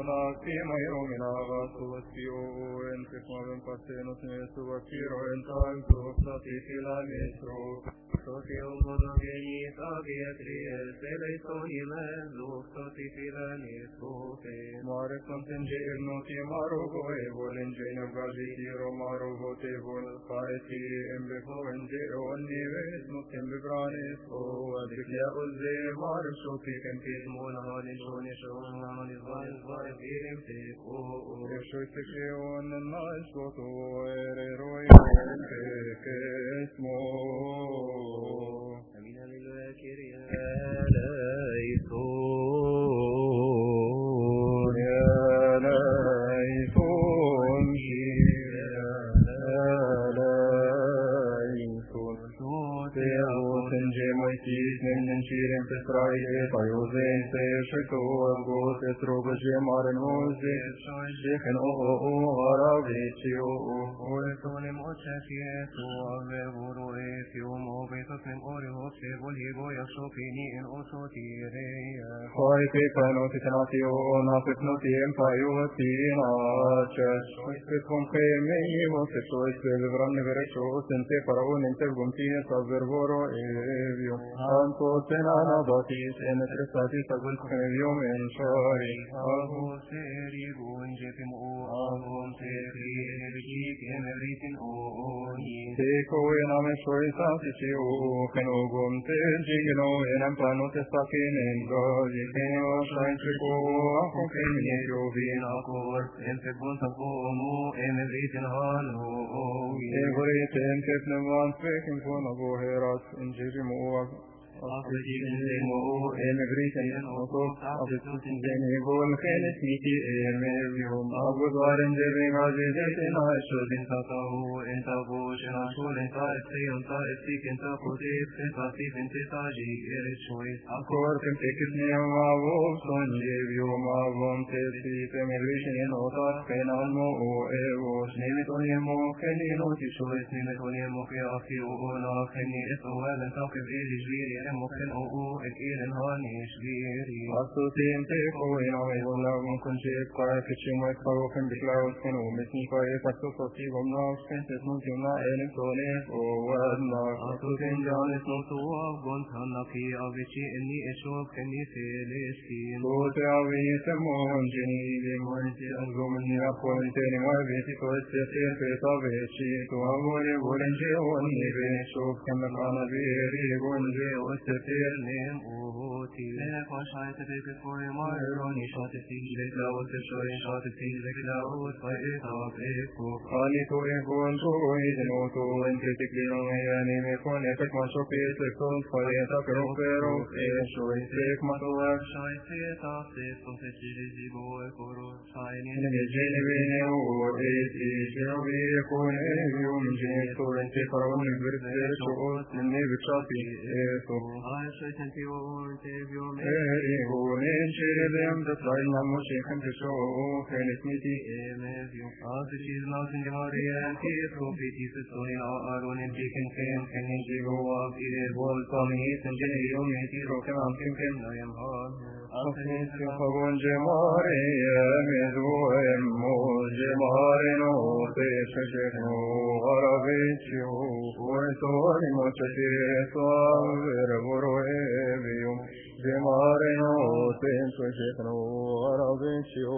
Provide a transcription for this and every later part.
Monachima Yominava Suvatio and Tikmavim Pasenos Nesuvakiro and Tanto Satifilaniso Sotio Monogeni Saviatries Eleisonime Lux Satifilaniso Marisam Tenjir Noti Marugo Evolinjeno Gazitiro Marugo Tevol Paiti Embeho and Jero and Nives Nutembegranis O Adrikia Uze Marisho Pikan Pismona Honishonishon Isvaim Teko Shoitikon and Nashoto Eroi Tekesmo Amina Kiria Shirin Pesraye, Payozen, Shito, Gos, Estroba, Jemaran, Mose, Shekin, Aravitio, Oretone, Mochaki, Avevoro, Fiumo, Betasim, Oreo, Seboligo, Yasopini, and also Tirea. Hoi, Pepanoticanatio, Napetnoti, Empire, Tina, Church, Pompe, May, was a choice, the Vraneveracho, and Teparon, and Tergumtina, Salvervoro, Evio, Anto. Tenana Batis and the Trestatis of Wilconium and Shari. Aho Seri, Gunjepim O Ahom Seri, Evik, and everything Oni. Teko and Ameshori Santicio, Kenogum, Tejino, and Ampano Testakin, and Gazikino, Shantrico, Akokenio, Vinakor, and Teguntapomo, and everything Hano. Every ten Tepnaman, Faking Fonago Heras, and Jimmo. Emigration also of the Putin General Mechanic Miki Emerium Aguar and Jering Azizet and I should in Tatahu and Tabush and Ashul and Taipei and Taipik and Tapotif and Tatif and Titaji Eric Choice. Akor can take his name of Son Jevium Avon Tesi Emigration and Otas Penalmo or Eros Nemitonium Kenino Choice Nemitonium Kiafio Ona Kenny SOL and Takif Eli Moken O and Eden Hanish Viri. Asutin Teko in Aula Conchip, Kitchen, my Karo can be clouds and missing for a Pasosi of North Princess Mutuna and Sonis or Wadna. Asutin John is not to have gone Tanaki, Avici, and the Eshop can be Celestin. Go tell me some more, Jenny, the Monty, and Romania, pointing my visit for the surface of it. She to avoid a wooden jail on the shop can the Canaveri, one jail. The name Oti. Then I tried to take it for a mile on the shot to see the clouds, the showing shot to see the clouds by it of Echo. Only to a one to raise an auto and critically on a anime for an epic much of it, the cold for the attacker of Pero, a showing safe muscle action. I see it off this from the city boy for shining in a genuine or it is generally a for a human genius or a paper only with their short and maybe choppy. I should thank you and save your name. Who nature them the flying Moshe and the show, and it's meaty, and you are the cheese lost in the body and here, Prophet Jesus, only our own and chicken came, and he go up the wall coming east and Jenny, you may see broken on Kim, I am hard. After Pavon Gemare, Meduem, Mogemare, no, they should know, or a venture, or so much as Voroevium, Gemareno, Senso Jetno, Aravencio,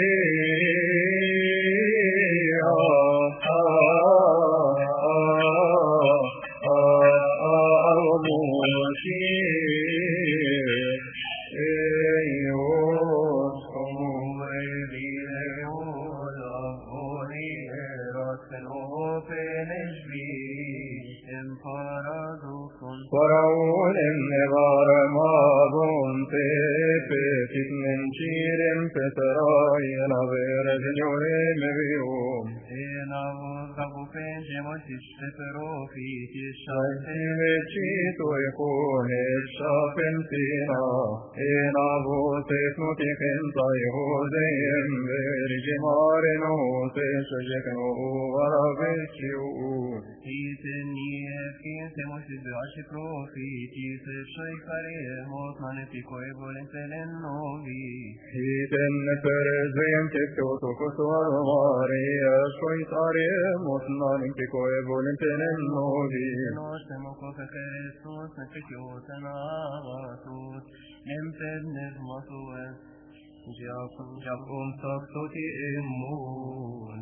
Foraun nevar magon pepet menchirem petrai la vera signore mevium ena vozabu pengemotis peperofitis Saimecito e cone sapentina ena voces noticenta e hosem vergimare note sojecno varaveciu Itenie fintemotis beaci profitis shoicaremos magnifico e volentelen novi Iten perezvem tectoto cosuar Maria shoitaremos magnifico e volentelen novi nos temoco que Christus neficios en avatus nemtenes mosues Jacum saxoti immun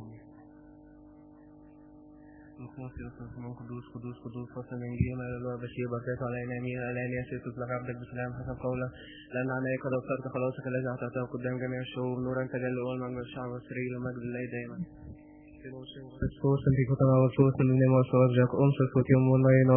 قدوس فصل الإنجيل الله بشير بركات علينا أمين علينا يسير تطلق عبدك بسلام حسب قوله لأن عناك قد أبصرت خلاصك الذي أعطيته قدام جميع الشعوب نورا تجلى أولما من الشعب والسرير ومجد الله دائما Kristus som vi får ta av oss som ni måste ha jag om så fort jag må nej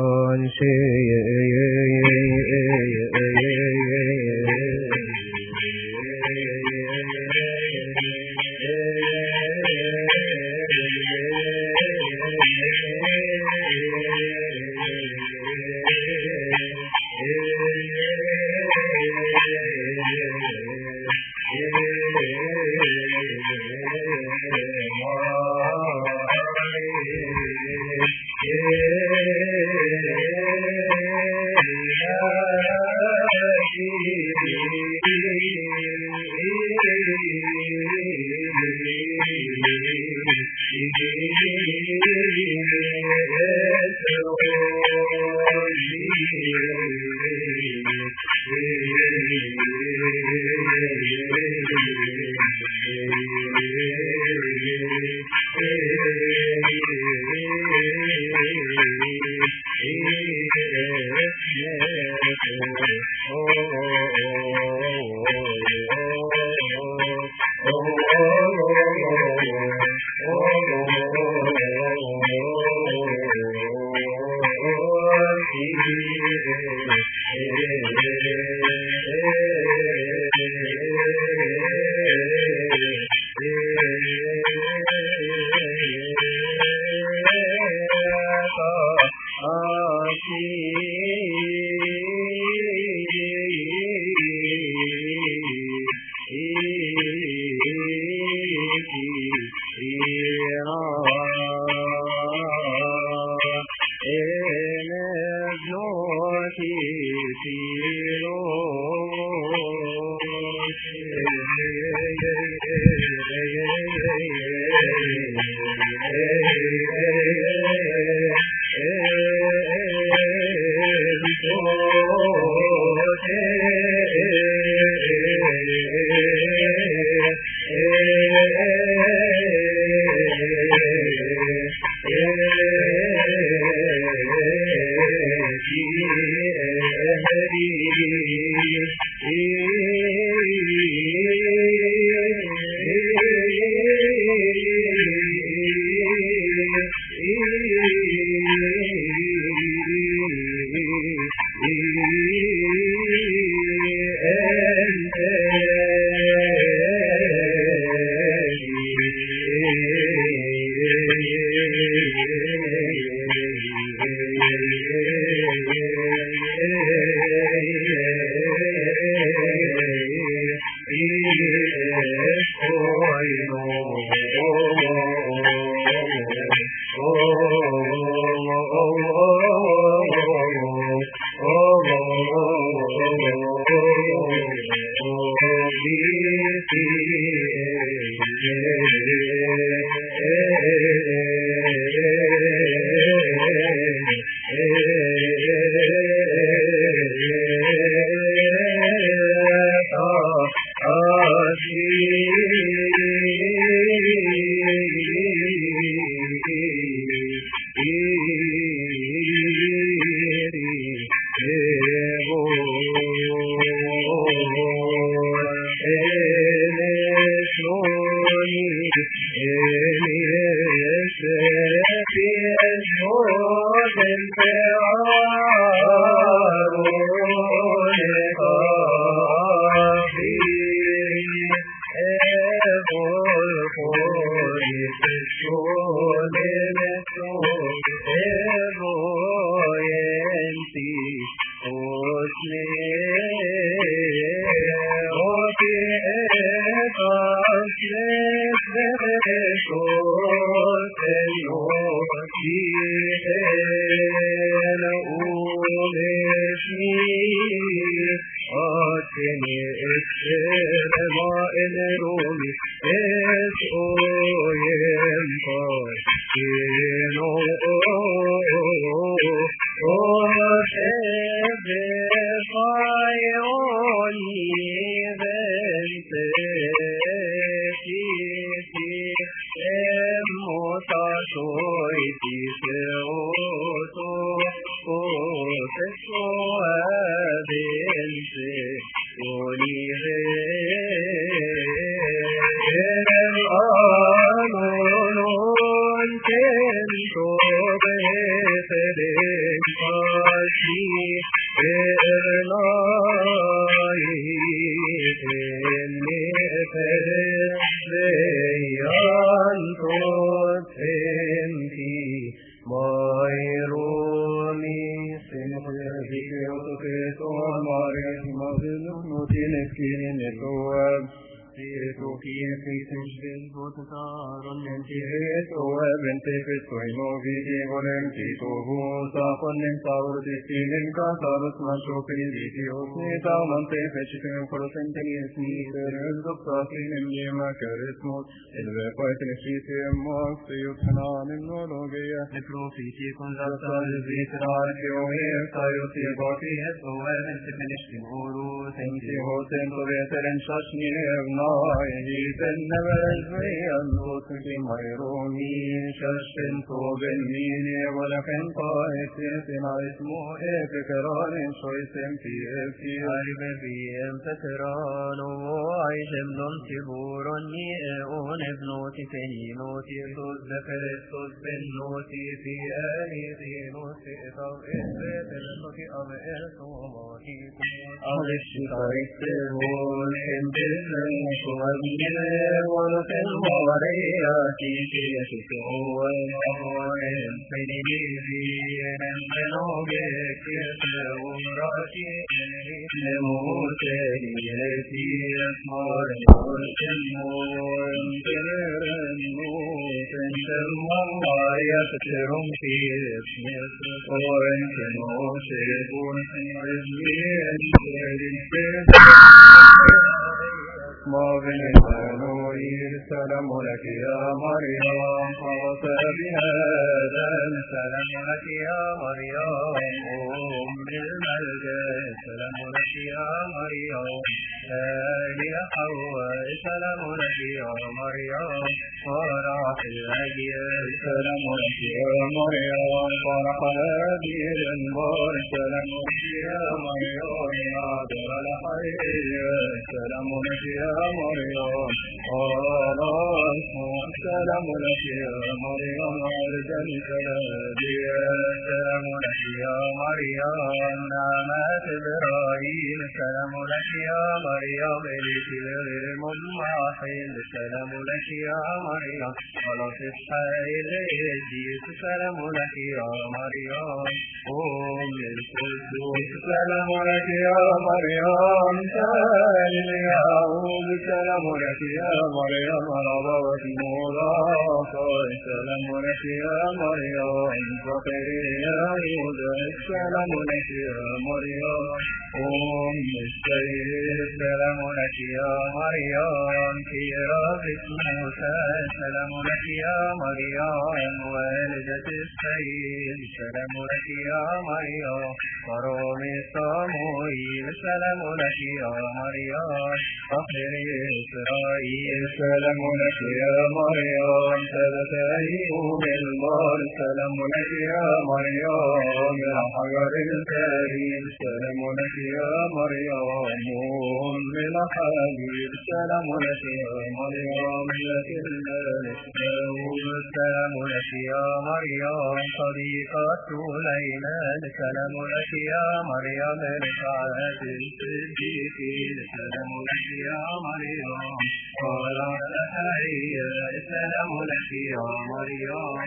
يا مريم تبتهي بالبار سلام لك يا مريم يا حجر الكريم سلام لك يا مريم من حبيب سلام لك يا مريم لك الملك سلام لك يا مريم صديقة سليمان سلام لك يا مريم رفعت الصديقين سلام لك يا مريم قالت تحية سلام لك يا مريم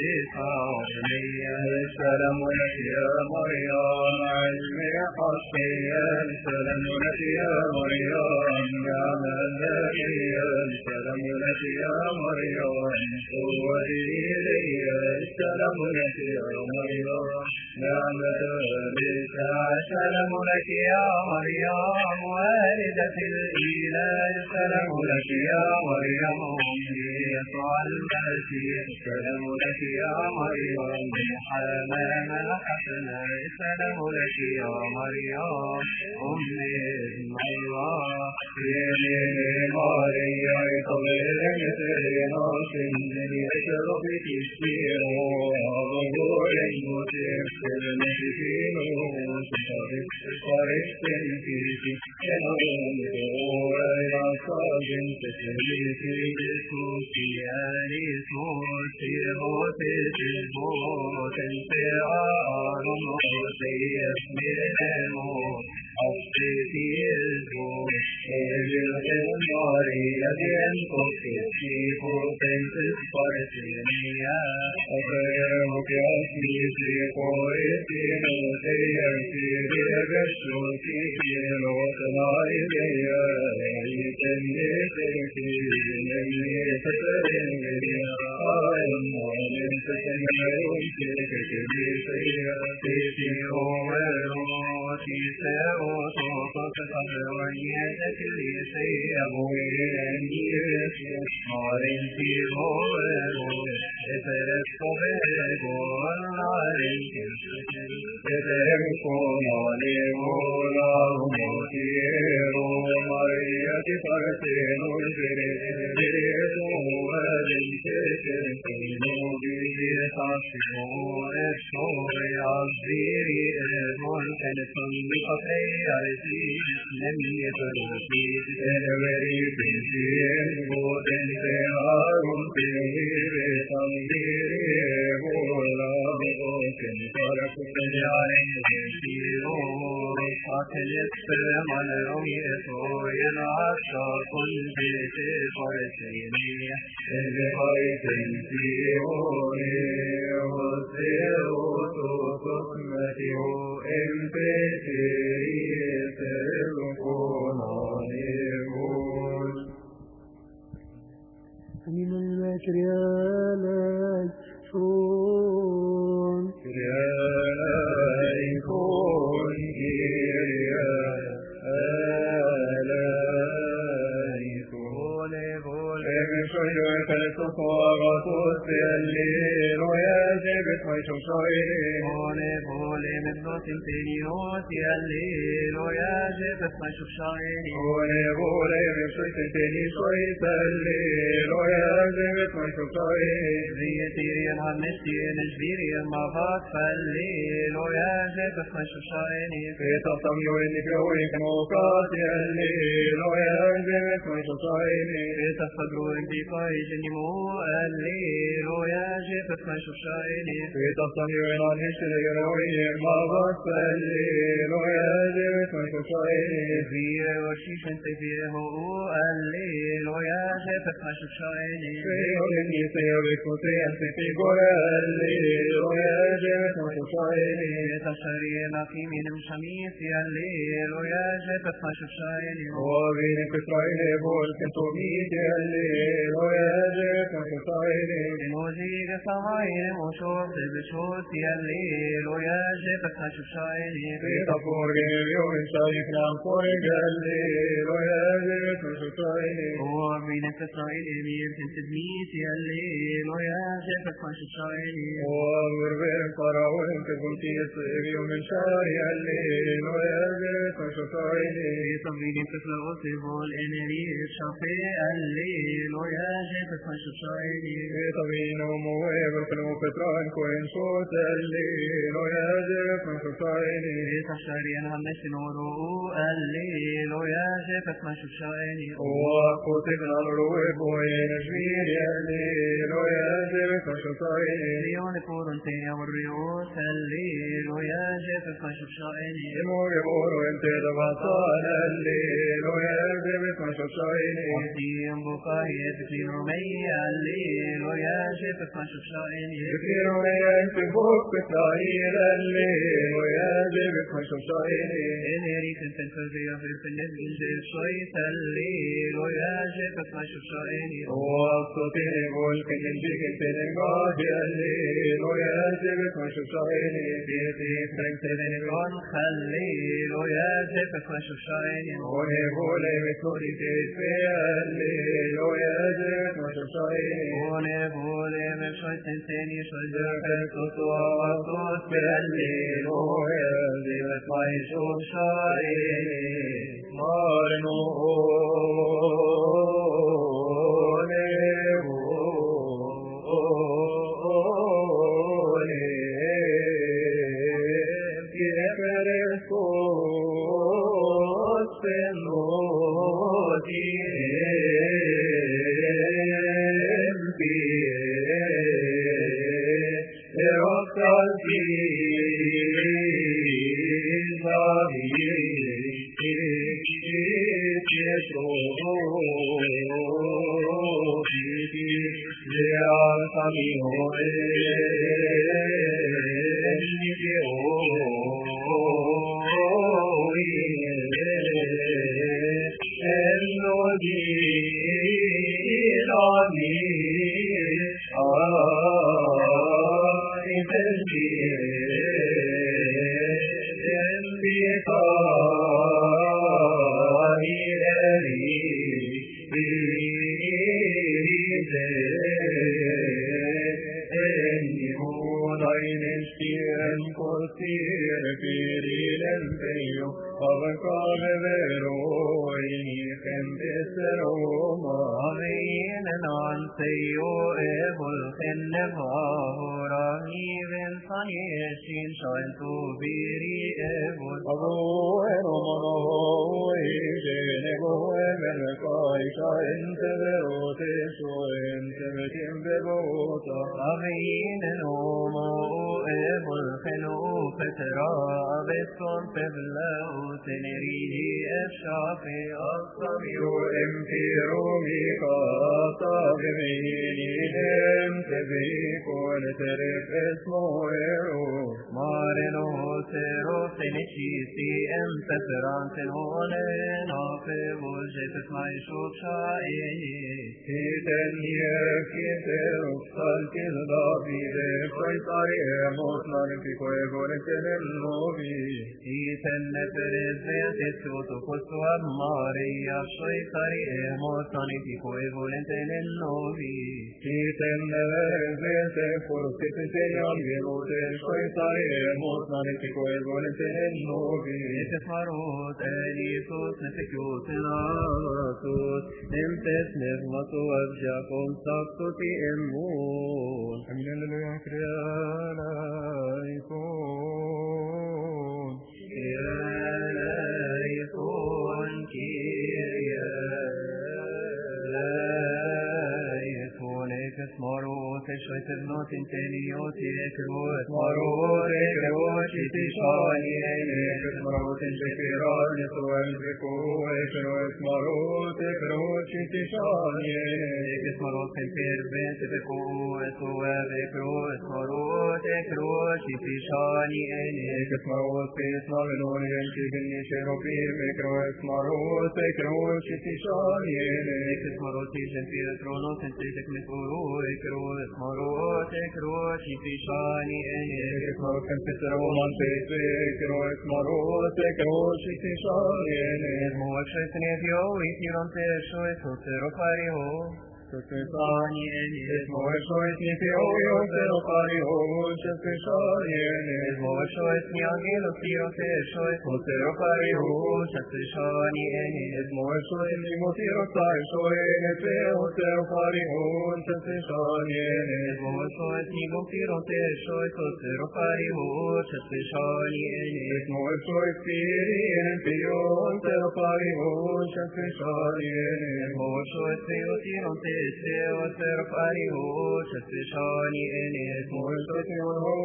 صفاء سلام لك يا مريم علم حصيا سلام لك يا مريم يا ملاكيا سلام لك يا مريم قوتي إلي سلام لك يا مريم يا مدارس سلام لك يا مريم والدة الإله سلام لك يا مريم يسوع المسيح سلام لك يا مريم حمام الحسنى سلام لك يا مريم أم الله يا مريم طويل سيرنا سنين يشرب كثير وظهور المتكل مسكين وصارت تنفيسي كنون ويا صاجن تسليسي بسوسي آلي سوسي غوثي تجبوت انتعار وسيف من الموت حفظتي الزور بالخمار يدين قصتي فوتن تسفرتنيا أخيرك أسمي في قويتي نوتيتي بغشوتي في الوطن إليا يتني تركي لني تترني آيام ومن تتنعي تكتبي سيئتي في أمروتي سيئوتك فبويتك لي سيئوي مارين في أمروتي اتركوا بيقول عليك اتركوا عليهم موتيروا مريتي فرسين الجريسوا ولنتكنوا بيتعصبوا الشور عصيري ممكن تنبقى في عزيز لم يدروا في الوري بنسين وانتهار في تنظيري ولا ممكن ترك تجعلين يسيرون قتل السلام الرمية وينعشى كل بيت فرسيني بخيط سيروني وسيروا تسمته انفتي يسرقون عليهم من المكريالات شون كرياليكون كرياليكون بشجرة الصفارة الليل ويجب ويشوشوين بولي من صوت تنيوت الليل ويجب ويشوشوين بولي من صوت تنيوت الليل ويجب ويشوشوين زيتيري الهمشي نجبيري المغاط فالليل ويجب ويشوشوين في تصميم بيوك موقات الليل ويجب ويشوشوين في تصدرون بقاي جنمو الليل ويجب ويشوشوين في تصميم نشتري روي المغاط الليل ويجب ويشوشوين زير وشيش انتبيه الليل ويجب ويشوشوين في يوم يسيرك وسيحسي في قرى الليل ويجب ويشوشوين تشرين في من شميس الليل ويجب ويشوشوين وبينك إسرائيل بول كنتوميت الليل ويجب شطايني نوزيك سماين وشوف بشوت الليل ويا جبت شطايني في طفور يوم شايف نام فوق الليل ويا جبت شطايني هو بينك إسرائيل أمير تنتدميت الليل ويا جبت شطايني وغربين فراوين كنت يصير يوم شاي الليل ويا جبت شطايني صبرين تسلغ سيبول إنري شافي الليل ويا جبت شطايني طبين ومويب القلب فتران كوين صوت الليل ويا جبت شطايني تشارين هنش نورو الليل ويا جبت شطايني وقوتنا الرويب وين جميل الليل ويا جبت شطايني ليون كورنتي والريوس الليل ويا جبت شطايني يمور يمور وانت دبطان الليل ويا جبت شطايني وحدين بقاية تكين رمي الليل ويا جبت شطايني كثير وينت فوق بتعير الليل ويا جبت شطايني إنري كنت فزيا في النزل جيب شويت الليل ويا جبت شطايني وصوتي يقول كن يجيك تنقاد الليل ويا جبت شطايني في فرنك تنقون خليل ويا جبت شطايني ونقولي بتوري تدفي الليل ويا جبت شطايني ونقولي من شويت تنتيني شجرك تطوى وصوت بالليل ويا جبت شطايني ikru ismaru tekru shitishani ikru kampitru mantepe ikru ismaru tekru shitishani ismu shitni fio ikiron te shoi sotero pariho Shitishani ismu shitni fio sotero pariho Shitishani ismu shitni agilo tiro te shoi sotero pariho Shitishani ismu shitni mutiro tai shoi nete sotero pariho Shitishani ismu shitni mutiro te shoi sotero pariho Shitishani ismu shitni pio sotero pariho Shitishani ismu shitni mutiro te sotero pariho Shitishani ismu shitni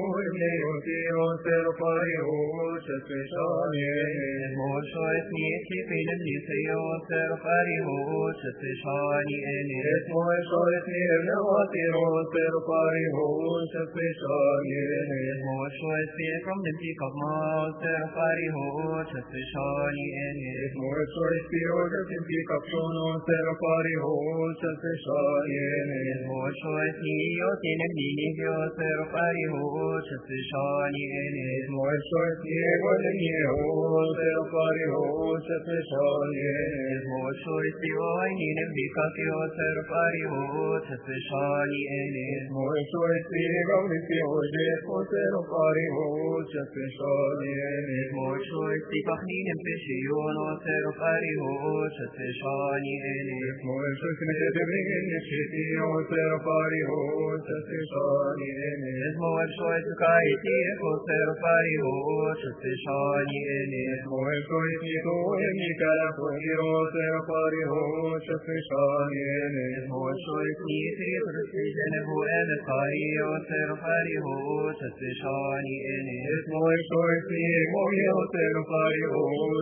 mutiro sotero pariho Shitishani ismu shitni kipin nisyo sotero pariho Shitishani ismu shitni mutiro sotero pariho Shitishani ismu shitni from the peak of Mount sotero pariho Shitishani ismu shitni order to peak of Sono sotero pariho Shitishani ismu shitni yotin nihyo sotero pariho Shitishani ismu shitni walinyo sotero pariho Shitishani ismu shitni oinin bikakyo sotero pariho Shitishani ismu shitni gaunisyo sotero pariho Shitishani ismu shitni pachnin pishiyon sotero pariho Shitishani ismu shitni debrin shitni sotero pariho Shitishani ismu shitni kaiti sotero pariho Shitishani ismu shitni toeni karakiro sotero pariho Shitishani ismu shitni triprisijen huel kaio sotero pariho Shitishani ismu shitni moyo sotero pariho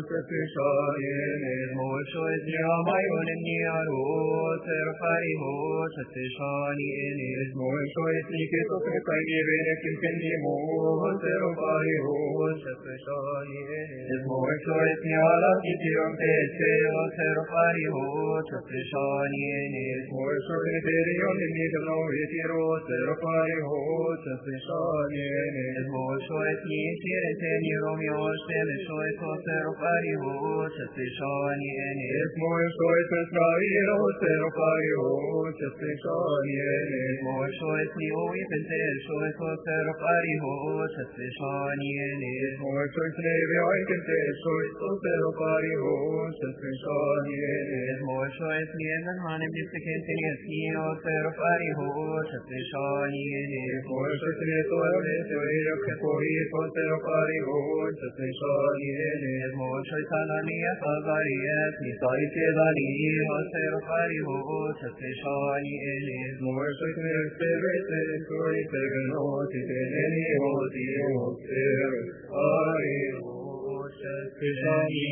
Shitishani ismu shitni amayon niaro sotero pariho Shitishani ismu shitni kitoke kaire kimpendimo sotero pariho Shitishani ismu shitni ala kitiron tese sotero pariho Shitishani ismu shitni terion nidno itiro sotero pariho Shitishani ismu shitni tirete romyo seme shoy sotero pariho Shitishani ismu shitni trairo sotero pariho Shitishani ismu shitni oi pente shoy sotero pariho Shitishani ismu shitni vyai pente shoy sotero pariho Shitishani ismu shitni enhan bisikentini asio sotero pariho Shitishani ismu shitni toare toire koi sotero pariho Shitishani ismu shitani asagariet nisai kedani sotero pariho Shitishani ismu shitni sevete koi tegno titeni hoti sotero pariho Shitishani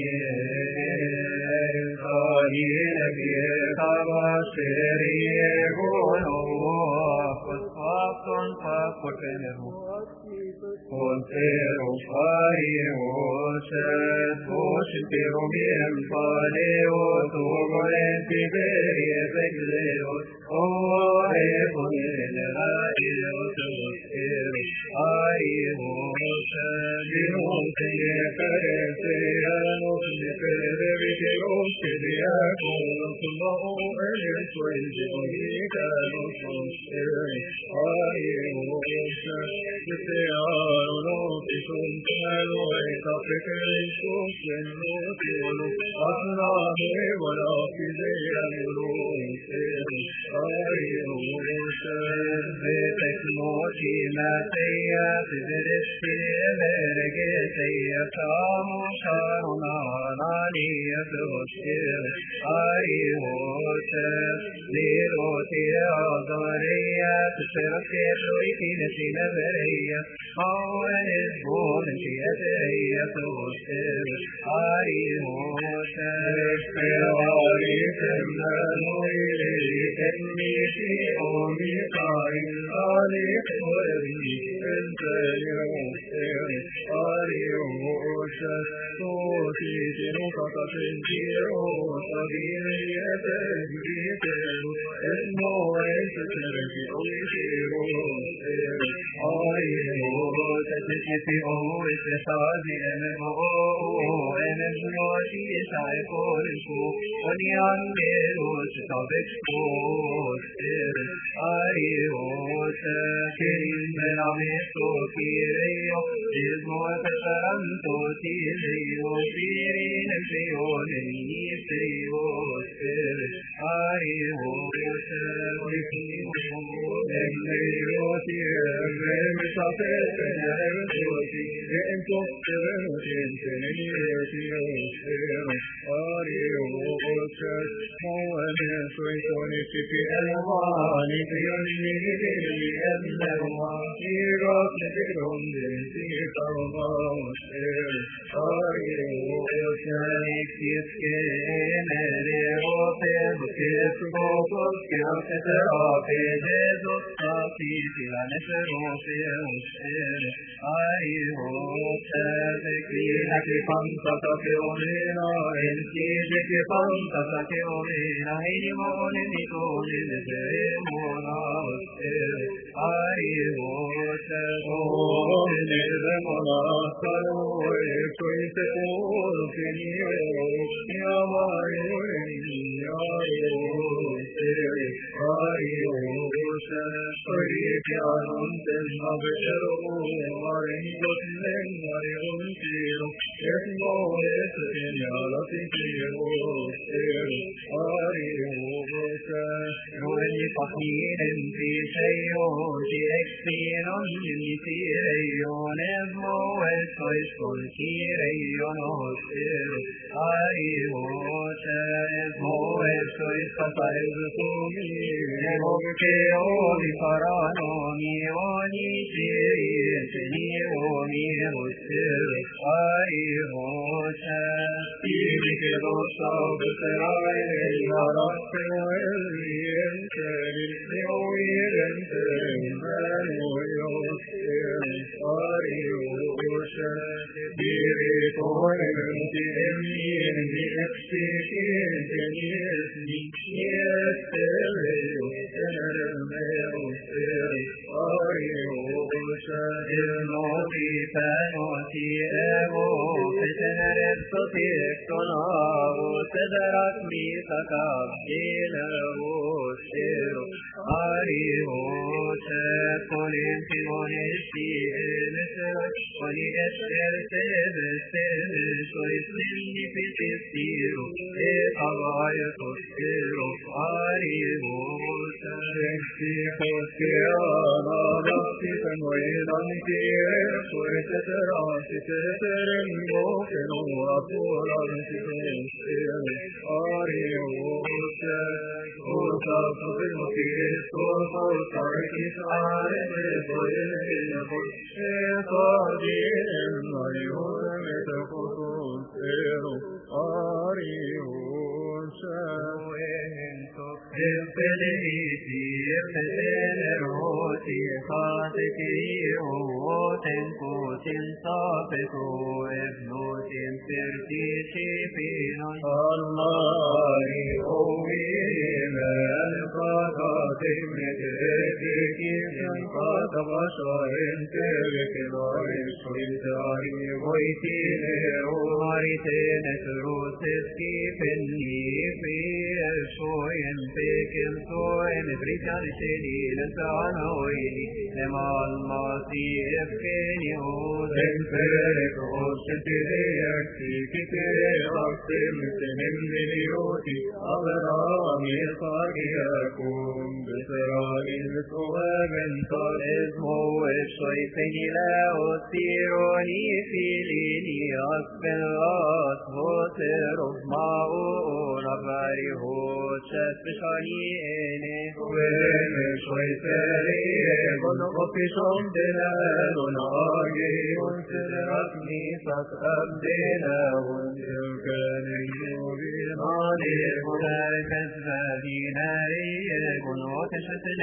الذين يكونوا تشتت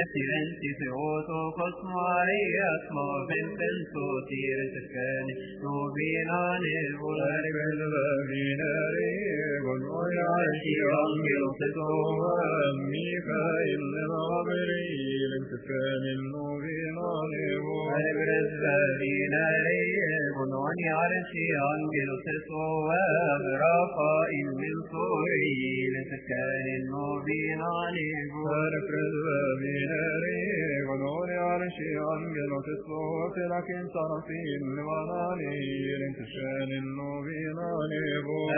بنتي ثيوتو قسماري أسمع بنتن سوتير سكاني نوبينا نبول أربل بابيناري قلوا يعشي أنجل تتوى ميكائيل الغبريل سكاني نوبينا نبول أربل بابيناري قلوا يعشي أنجل تتوى رافائيل من سوريل سكاني نوبينا نبول أربل بابيناري قلوا يعشي أنجل تتوى لكن صرفين لمناني لانتشان النوبينا نبول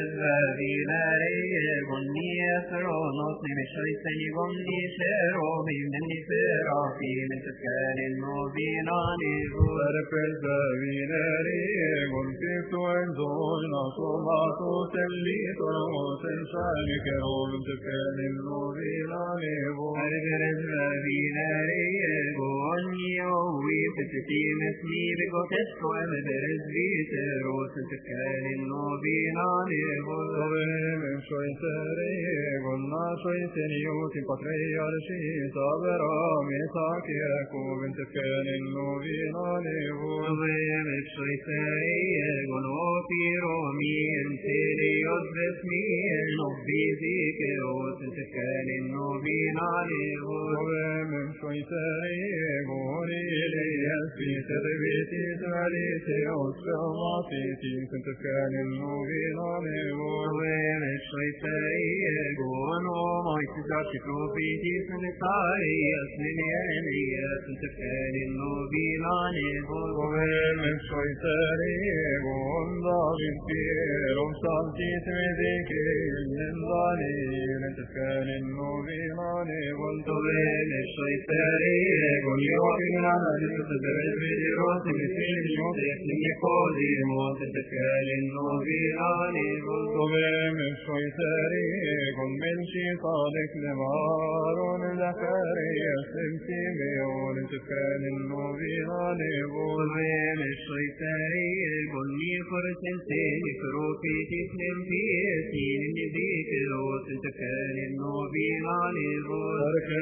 الذين يقولني يسرون أصني بشيطني قلني شيروبي مني سرافي لانتشان النوبينا نبول الذين يقول كيف وانزول نصوماتو تلي طرموت إنساني كروب لانتشان النوبينا نبول الذين يقولني يوي فتتي مثني بقوتسكو أمدرز بيتروس تكال النوبينا نبول من شويتري قلنا شويتنيوتي قطري عرشي صابرا ميساك يكوب تكال النوبينا نبول من شويتري قلوا في رومي انتلي يدرسني نبي ذكروس تكال النوبينا نبول من شويتري قولي لي في تربيتي ثالثي أسلماتي كنت كان النوبينا نبول وين الشيطاني يقول وما يتزاكتو فيتي سنتاري أسنني أني كنت كان النوبينا نبول وين الشيطاني يقول ضابط كير وصالتي سمديكي من ضالي كنت كان النوبينا نبول وين الشيطاني يقول يوكنا نتدرج بدروس مثل يوم يسلم قولي موت تكال النوبينا نبول من الشيطاني يقول من شيطانك نمارون ذكري يسلم سيميون تكال النوبينا نبول من الشيطاني يقول لي فرسنتين فروفي تسلم بيسين نبيك روس تكال النوبينا نبول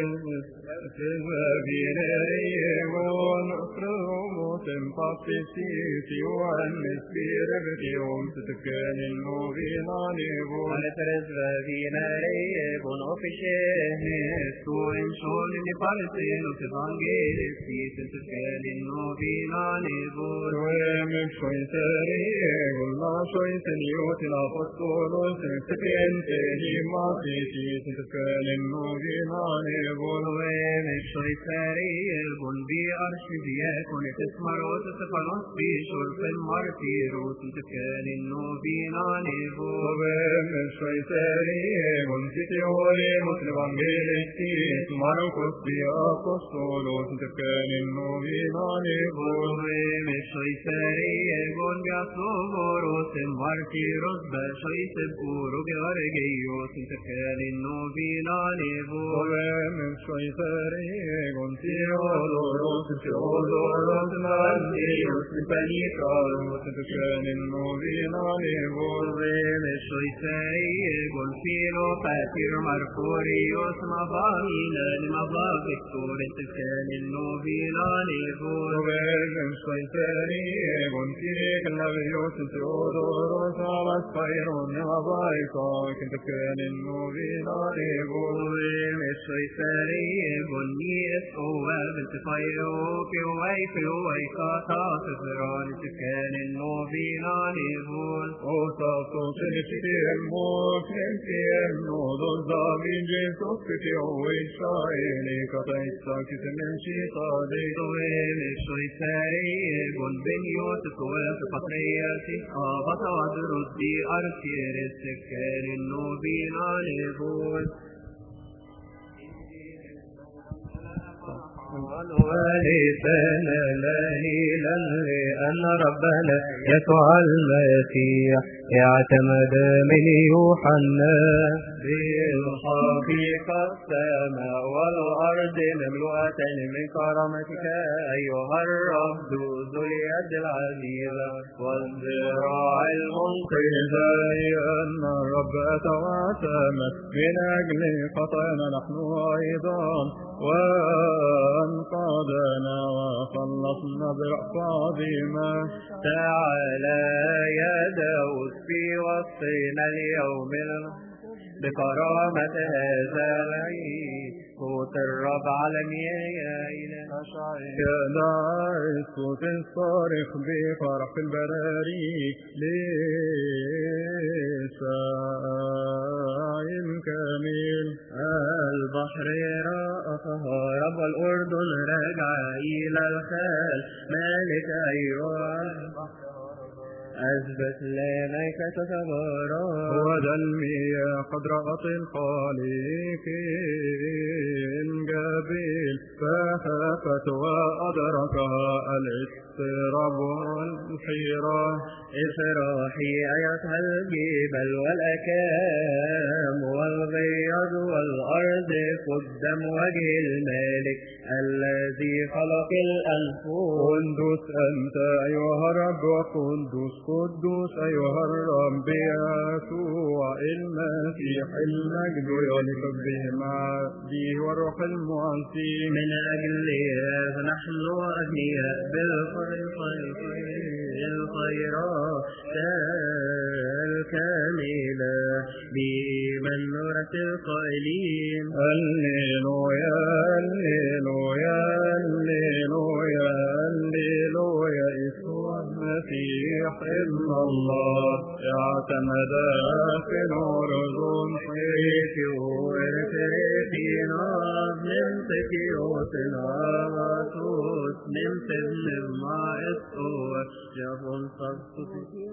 يقول أخرهم وتنفقسي سيوان نسبير بديهم تتكال النوبينا نبول على فرزبابينا ريبون وفشه نسوين شون نفارسين وتفانجيلسي تتكال النوبينا نبول ومن شويتري قلنا شويتنيوت الأفضل سنتكين تهيما فيتي تتكال النوبينا نبول ومن شويتري قل بي أرش بيكون تسمر وتتفلص بي شرف المرتير وتتكال النوبينا نبول ومن شويتري قل تتيولي مسلمان بيلتي تسمر وكسبي أقصول وتتكال النوبينا نبول ومن شويتري قل بيصور وتمرتير بشويت بقورو بغرقي وتتكال النوبينا نبول ومن شويتري قل تيولو تيولو تمرتي وتبني كارو تتكال النوبينا نبول ومن شويتري قل فيلو فاتير مرفوري واسمع بامينا لمضاقك طول تتكال النوبينا نبول ومن شويتري قل فيك النبيوت تيولو وصالت خيرون وضايقا كنت كان النوبينا نبول ومن شويتري قل ني اسقوا بنت فيروك ويفي ويقاطع تفران تكال النوبينا نبول وصاصو تنفتي الموت نمتي النود الزابين جيسوك تيوي شايني قطعت ساكت من شيطاني ومن شويتري قل بنيوت كويف قطرياتي آبط عدردي أرسير السكال النوبينا نبول ولسنا لهيلا لأن ربنا يسوع المسيح اعتمد من يوحنا بالحقيقة السماء والأرض مملوءة من كرامتك أيها الرب ذو اليد العزيزة والذراع المنقذة لأن الرب تواتم من أجل خطايانا نحن أيضا وانقذنا وخلصنا برأس عظيمة. تعالى يا داود في وسطنا اليوم بكرامة هذا العيد، صوت الرب على مياهنا. يا داعي صوت الصارخ بفرح البراريق لساعي كامل. البحر رأفها رب الأردن رجع إلى الخال مالك أيها أثبت لنا كتبارا. وذا المياه قد رأت الخالق الجبيل فخافت وأدركها الاضطراب والحيرة. افرحي أيتها الجبال والأكام والغياض والأرض قدام وجه المالك الذي خلق الأنفس. قدوس أنت أيها الرب وقدوس قدوس أيها الرب يسوع المسيح المجد يليق به مع به والروح المعزين. من أجل هذا نحن أغنياء بالخيرات الكاملة بإيمان نرتل قائلين هللويا هللويا هللويا هللويا يسوع المسيح ابن الله اعتمد في نور ظلمه ورثتنا من تكيوتنا وطوس من سبن مع الصور جابون صبتك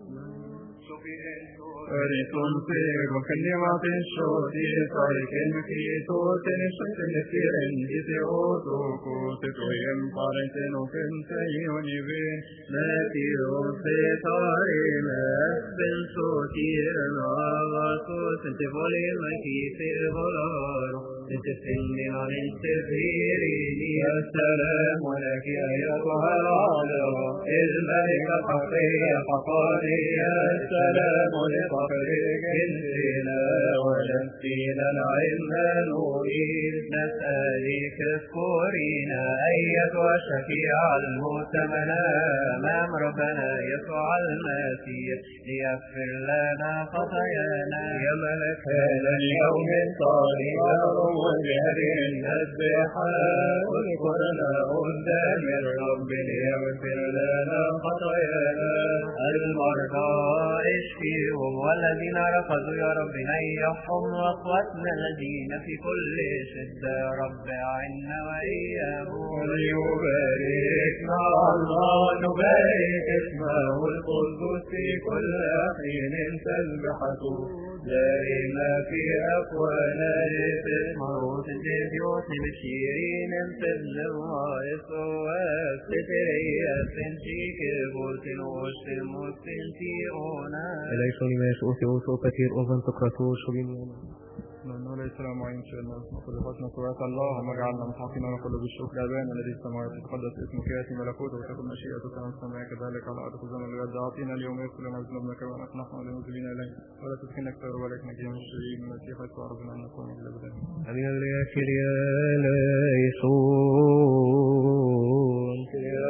أريتم فيك وكلمات الشوط صارك المكيتوت نشت نسير انجزئوتوك تتوين قارنتن وفنتين بين ناتيهم في طارنا بن صوتيرنا وطوس انتفولي المكيس الغلار انتفنين عن انتفيريني. السلام لك أيتها العذراء الملكة الحقية حقانية. السلام لفخرك انسنا ونفسنا العلم نريد. نسألك اذكرينا أيتها الشفيعة المؤتمنة أمام ربنا يسوع المسيح ليغفر لنا خطايانا. يا ملك هذا اليوم الصالح وجهر النسبحة اذكرنا قدام الرب ليغفر لنا خطايانا. المرضى اشفيهم والذين رفضوا يا رب نيحهم واخواتنا الذين في كل شدة رب عنا وإياهم. وليباركنا الله نبارك اسمه القدوس في كل حين تسبحته دائما في أقوانا مرود الجيوت بشيرين انتظر الرئيس وستريا سنتيك بوتن وشل مستنتيونا إليسوني ما يسؤوتي أوتو كثير أوفن تقرأتو شبين نقول السلام عليكم شئنا نقول لخاتنا سورة الله ومجعلنا متحقين ونقول بالشكر أبانا الذي السماوات تقدس اسمك يأتي ملكوته وتكن مشيئتك كما في السماء كذلك على الأرض خذنا الغد أعطينا اليوم يغفر لنا ذنوبنا كما نحن للمذنبين إليك ولا تدخلنا أكثر ولكن نجينا من الشرير من المسيح يسوع ربنا أن نكون إلى بداية. أمين يا كريا ليسون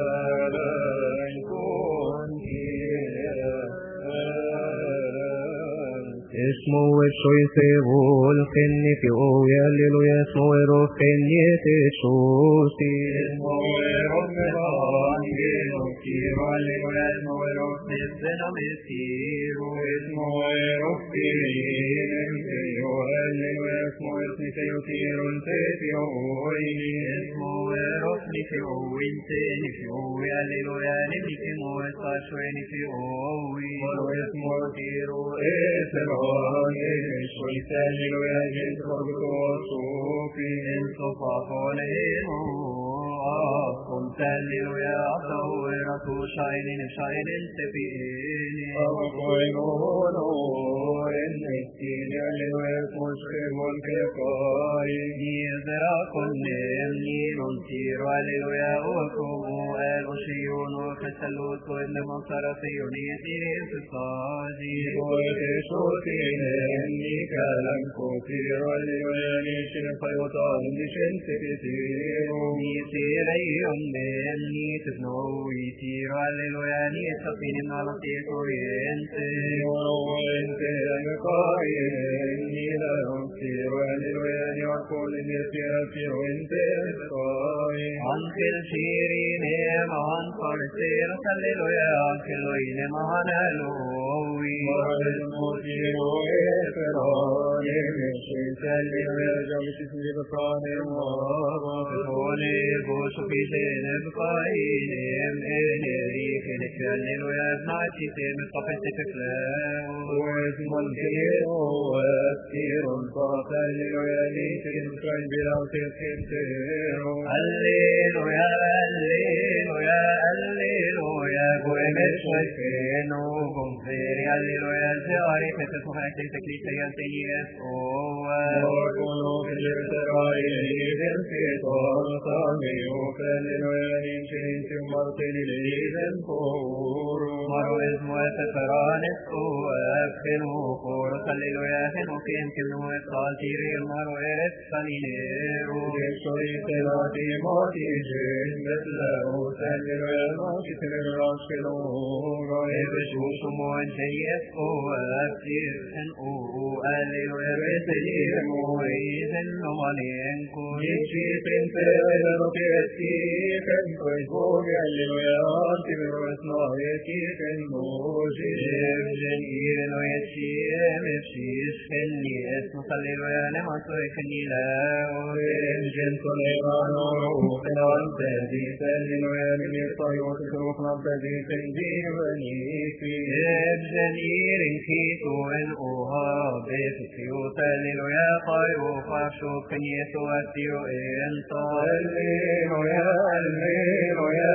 اسمه الشويسيبو الخني في أويا الليلو يسمو الخني تشوسي اسمه ربنا جينو كيرو الليلو يسمو نزنا مسيرو اسمه ربين انتيو الليلو يسمو اسمي كيرو انتيو ويني اسمه ربني في أوين تاني في أوي الليلو ياني في موسى شويني في أوي اسمه كيرو اسمه شويسالي ويجن فرقو صوفي انصفافون هيمو قمتالي ويا أطورة شاين شاين تبيني أخوينونو النسين يلويكوش كمون كفاي يزرع كل يمني ننتير وليويا وكمو شيون وخسلوت وإن مصر سيونيتي سصاجي وتشوتين إني كلام كثير وليوني شنفيوطان لشنسكتير نيسيريون بأني تبنوي تير واللواني تقين النالطيك وينتي وانت أنقائي إني لا أمسير وليوني وكل نسير في وانت أنقائي أنخل شيرين مهان فرسير خللويا أنخلوين مهان ألوي مرد المسير وإفران مشي سلي ويرجمش سنجي بطان الموابا فتوني بوش في سينب قائلهم إنري خلقلل ويزمعتي سيم القفل تفكلاو واسم الكير وأسكير فاقل ويلي تنكر بلا تسكتير هللويا هللويا هللويا قومت شويفين وقمفير هللويا الزياري فتسوحك تكليس ينتهي يسوع وكونوا في الإسرائيل بالكتاب صامي وكلل ويلي شنت مرتل ليذن فور مرو اسمه فتران السوء أفخنوا فور هللويا خنوا كين كنوا الصالتير المرو إرس خلينيرو يشوي سلاتي موتي جين مثله سلل ويلي تنرش كنورا بشوش موجه يسوع أفسير أنقو هللويا بسلير مويزن نمالينكو يشي تنتظر كيسيك انتوي هللويا تبرسنا يسيك الموجي جن إيرن ويشيم يفشيش خلي اسم هللويا لما سويكني لاو جن سليمان وروحنا تهدي هللويا من يطيوت روحنا تهدي تنجي ونيسي جن إيرن كيتو الأوها بفتيوت هللويا قايو فاشو كنيتو أسيرو إنتا هللويا هللويا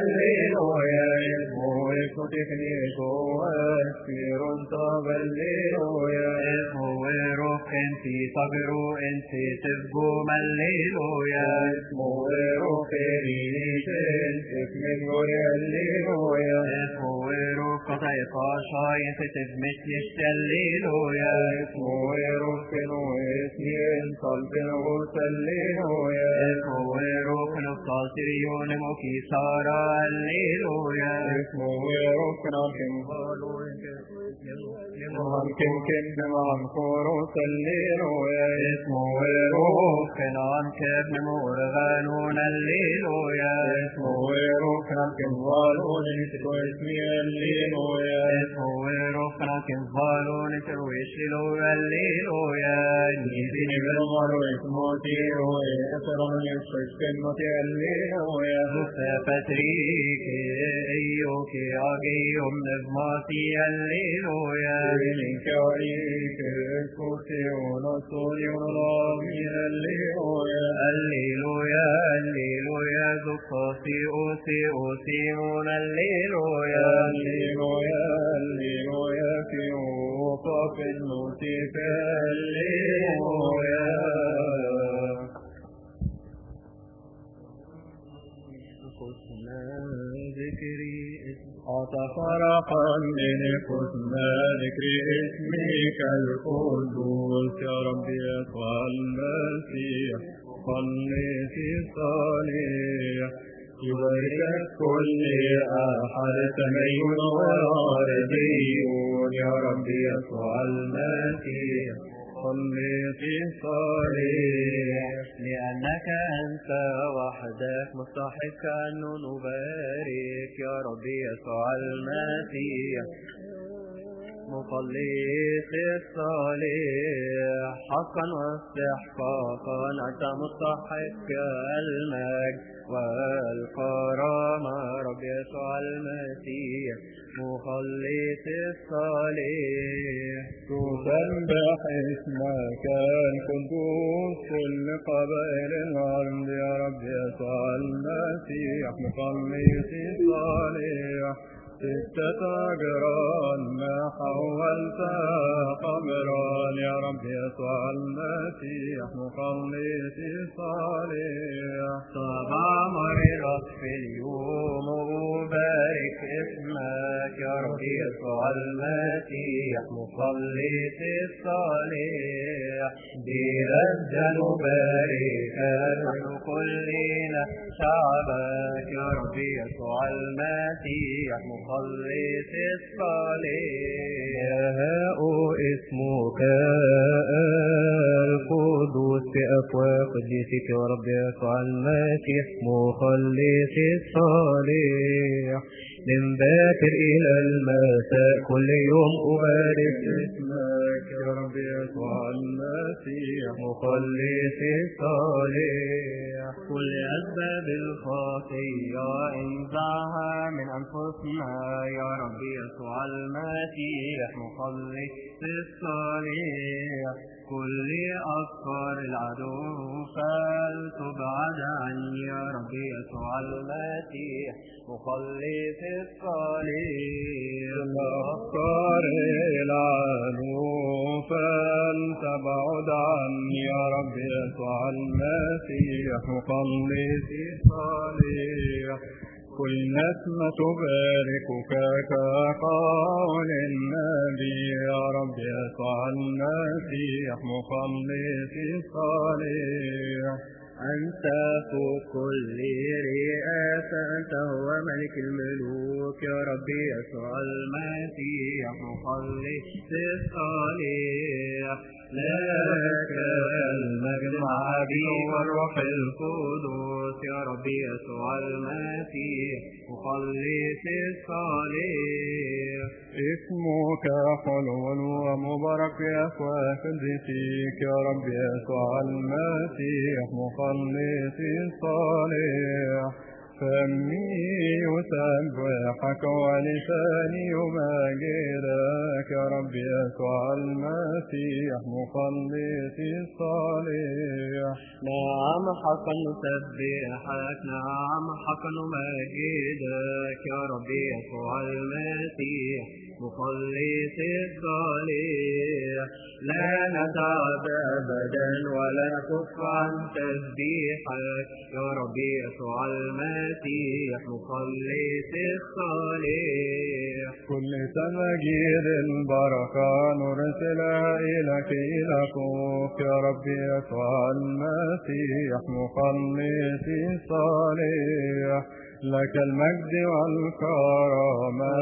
هللويا اسمه يكتفني جوا أسير طاب هللويا اسمه روح انتي صبرو انتي تبقو مللويا اسمه روح ريشن اسمه هللويا اسمه روح قطيقا شاي انتي تزمت نشتللويا اسمه روح واسمين صلبن وسللويا اسمه روح نصال سريون موكي سارا هللويا اسمه روح ناكم كم نمان خورو سللويا اسمه روح كنان كيف نمور غانون هللويا اسمه روح ناكم والون نتكو اسمي هللويا اسمه روح كنان ظالون ترويش لو هللويا نيسيني بالمرو اسمه تيرو اسرم يسوش كنمتي هللويا فتريك ايوك اغيوم نظماتي هللويا منك عليك اسكوتي ونصولي ونرامي هللويا هللويا هللويا زقاسي اوسي اوسيمون هللويا هللويا هللويا في وقف النوتي هللويا حسنا ذكري أتفرقا من حسنا ذكر اسمك القدوس يا رب يسوع المسيح صلي في صالح يبارك كل أحد تميز ورارديون يا رب يسوع المسيح صلي في صالح لأنك أنت وحدك مستحق أن نبارك يا رب يسوع المسيح مخلص الصالح حقا واستحقاقا أنت مستحق المجد والكرامة رب يسوع المسيح مخلص الصالح تسبح اسمك القدوس كل قبائل الأرض يا رب يسوع المسيح مخلص الصالح ستة أجران ما حولت قمران يا رب يسوع المسيح مخلص الصالح سبع مرات في اليوم نبارك اسمك يا ربي يسوع المسيح مخلص الصالح برجا نباركك كلنا شعبك يا ربي يسوع المسيح مخلص الصالح اسمك القدوس في أفواه قديسك يا رب يسوع المسيح مخلص الصالح من باكر إلى المساء كل يوم أبارك اسمك يا رب يسوع المسيح مخلص الصالح كل أسباب الخطية انزعها من أنفسنا يا رب يسوع المسيح مخلص الصالح كل أفكار العدو فلتبعد عني يا رب يسوع المسيح مخلص الصالح أفكار العدو فلتبعد عني يا رب يسوع المسيح مخلص الصالح كل نسمة تباركك كقول النبي يا رب يسوع المسيح مخلص الصالح أنت فوق كل رئاسة أنت هو ملك الملوك يا ربي يسوع المسيح مخلص الصالح لك المجد مع أبي والروح القدس يا ربي يسوع المسيح مخلص الصالح اسمك حلو ومبارك في أفواه قديسك يا رب يسوع المسيح مخلص الصالح فمي يسبحك ولساني يمجدك يا رب يسوع المسيح مخلص الصالح نعم حقا نسبحك نعم حقا نمجدك يا رب يسوع المسيح مخلص الصالح لا نتعب أبدا ولا نكف عن تسبيحك يا رب يسوع المسيح مخلص الصالح كل تمجيد البركة نرسلها إليك يا رب يسوع المسيح مخلص الصالح لك المجد والكرامة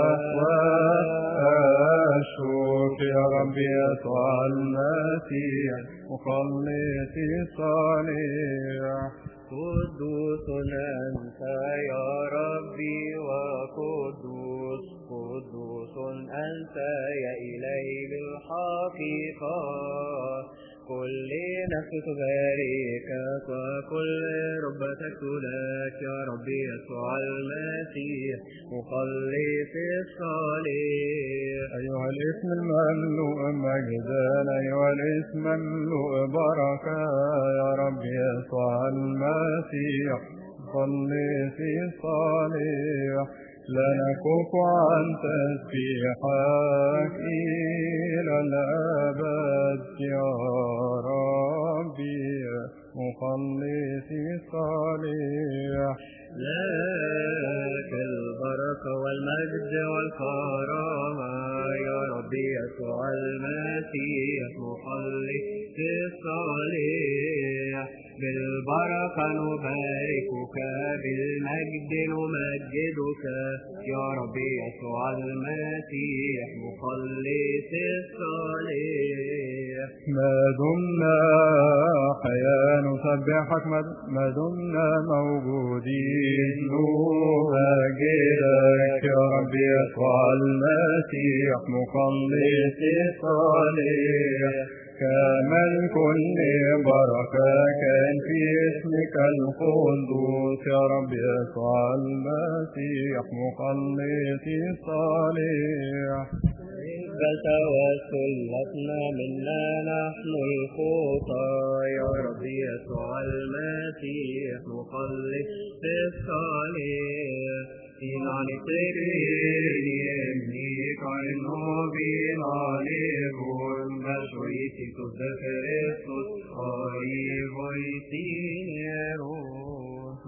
والشكر يا رب يسوع المسيح مخلص الصالح قدوس أنت يا ربي وقدوس أنت يا إلهي بالحقيقة كل نفس تباركك وكل رب تكتلك يا ربي يسوع المسيح مخلص الصالح أيها الاسم المملوء مجدا أيها الاسم المملوء بركة يا رب يسوع المسيح مخلص الصالح لا نكف عن تسبيحك إلى الأبد يا ربي مخلص الصالح لك البركة والمجد والكرامة يا ربي يسوع المسيح مخلص الصالح بالبركة نباركك بالمجد نمجدك يا ربي يسوع المسيح مخلص الصالح ما دمنا حياة نسبحك ما دمنا موجودين نمجدك يا رب يسوع المسيح مخلص الصالح كمل كل بركة كان في اسمك القدوس يا رب يسوع المسيح مخلص الصالح بل توسلتنا منا نحن الخطى يا رب يسوع المسيح مخلص الصالح إنان تكريني أمني كأنه بناليبون بشويتي تذكر الصوت قريب ويسينيرون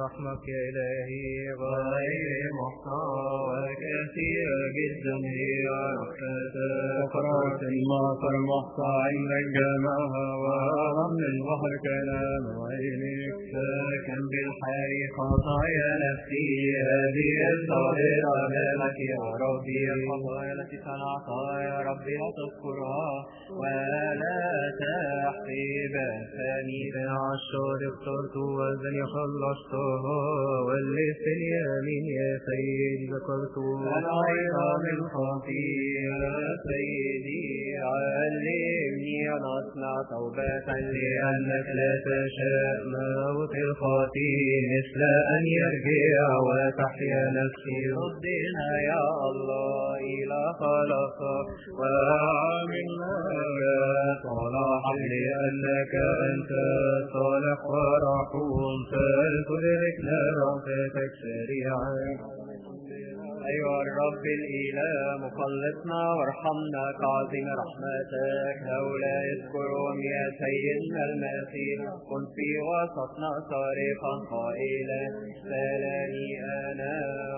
رحمك يا إلهي غير محصى كثيرة جدا هي رحمتك فقرات المطر المحصى عند الجماعة ورمل البحر كلام عينك ساكن بالحي خطايا نفسي هذه الصغيرة لك يا ربي الخطايا التي صنعتها يا ربي لا تذكرها ولا تحسبها ثاني عشر اخترت وزني خلصته واللي في اليمين يا سيدي ذكرته الغير من خطيئة سيدي علمني أن أصنع توبة لأنك لا تشاء موت الخاطئ مثل أن يرجع وتحيا نفسي ردنا يا الله إلى خلقك وعملنا صلاحا لأنك أنت صالح ورحوم فلتدركنا رحمتك سريعا أيها الرب الإله مخلصنا وارحمنا كعظيم رحمتك هؤلاء اذكرهم يا سيدنا المسيح كن في وسطنا صارخا قائلا سلامي أنا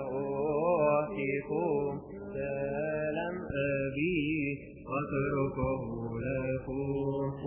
أعطيكم سلام أبي واتركه لكم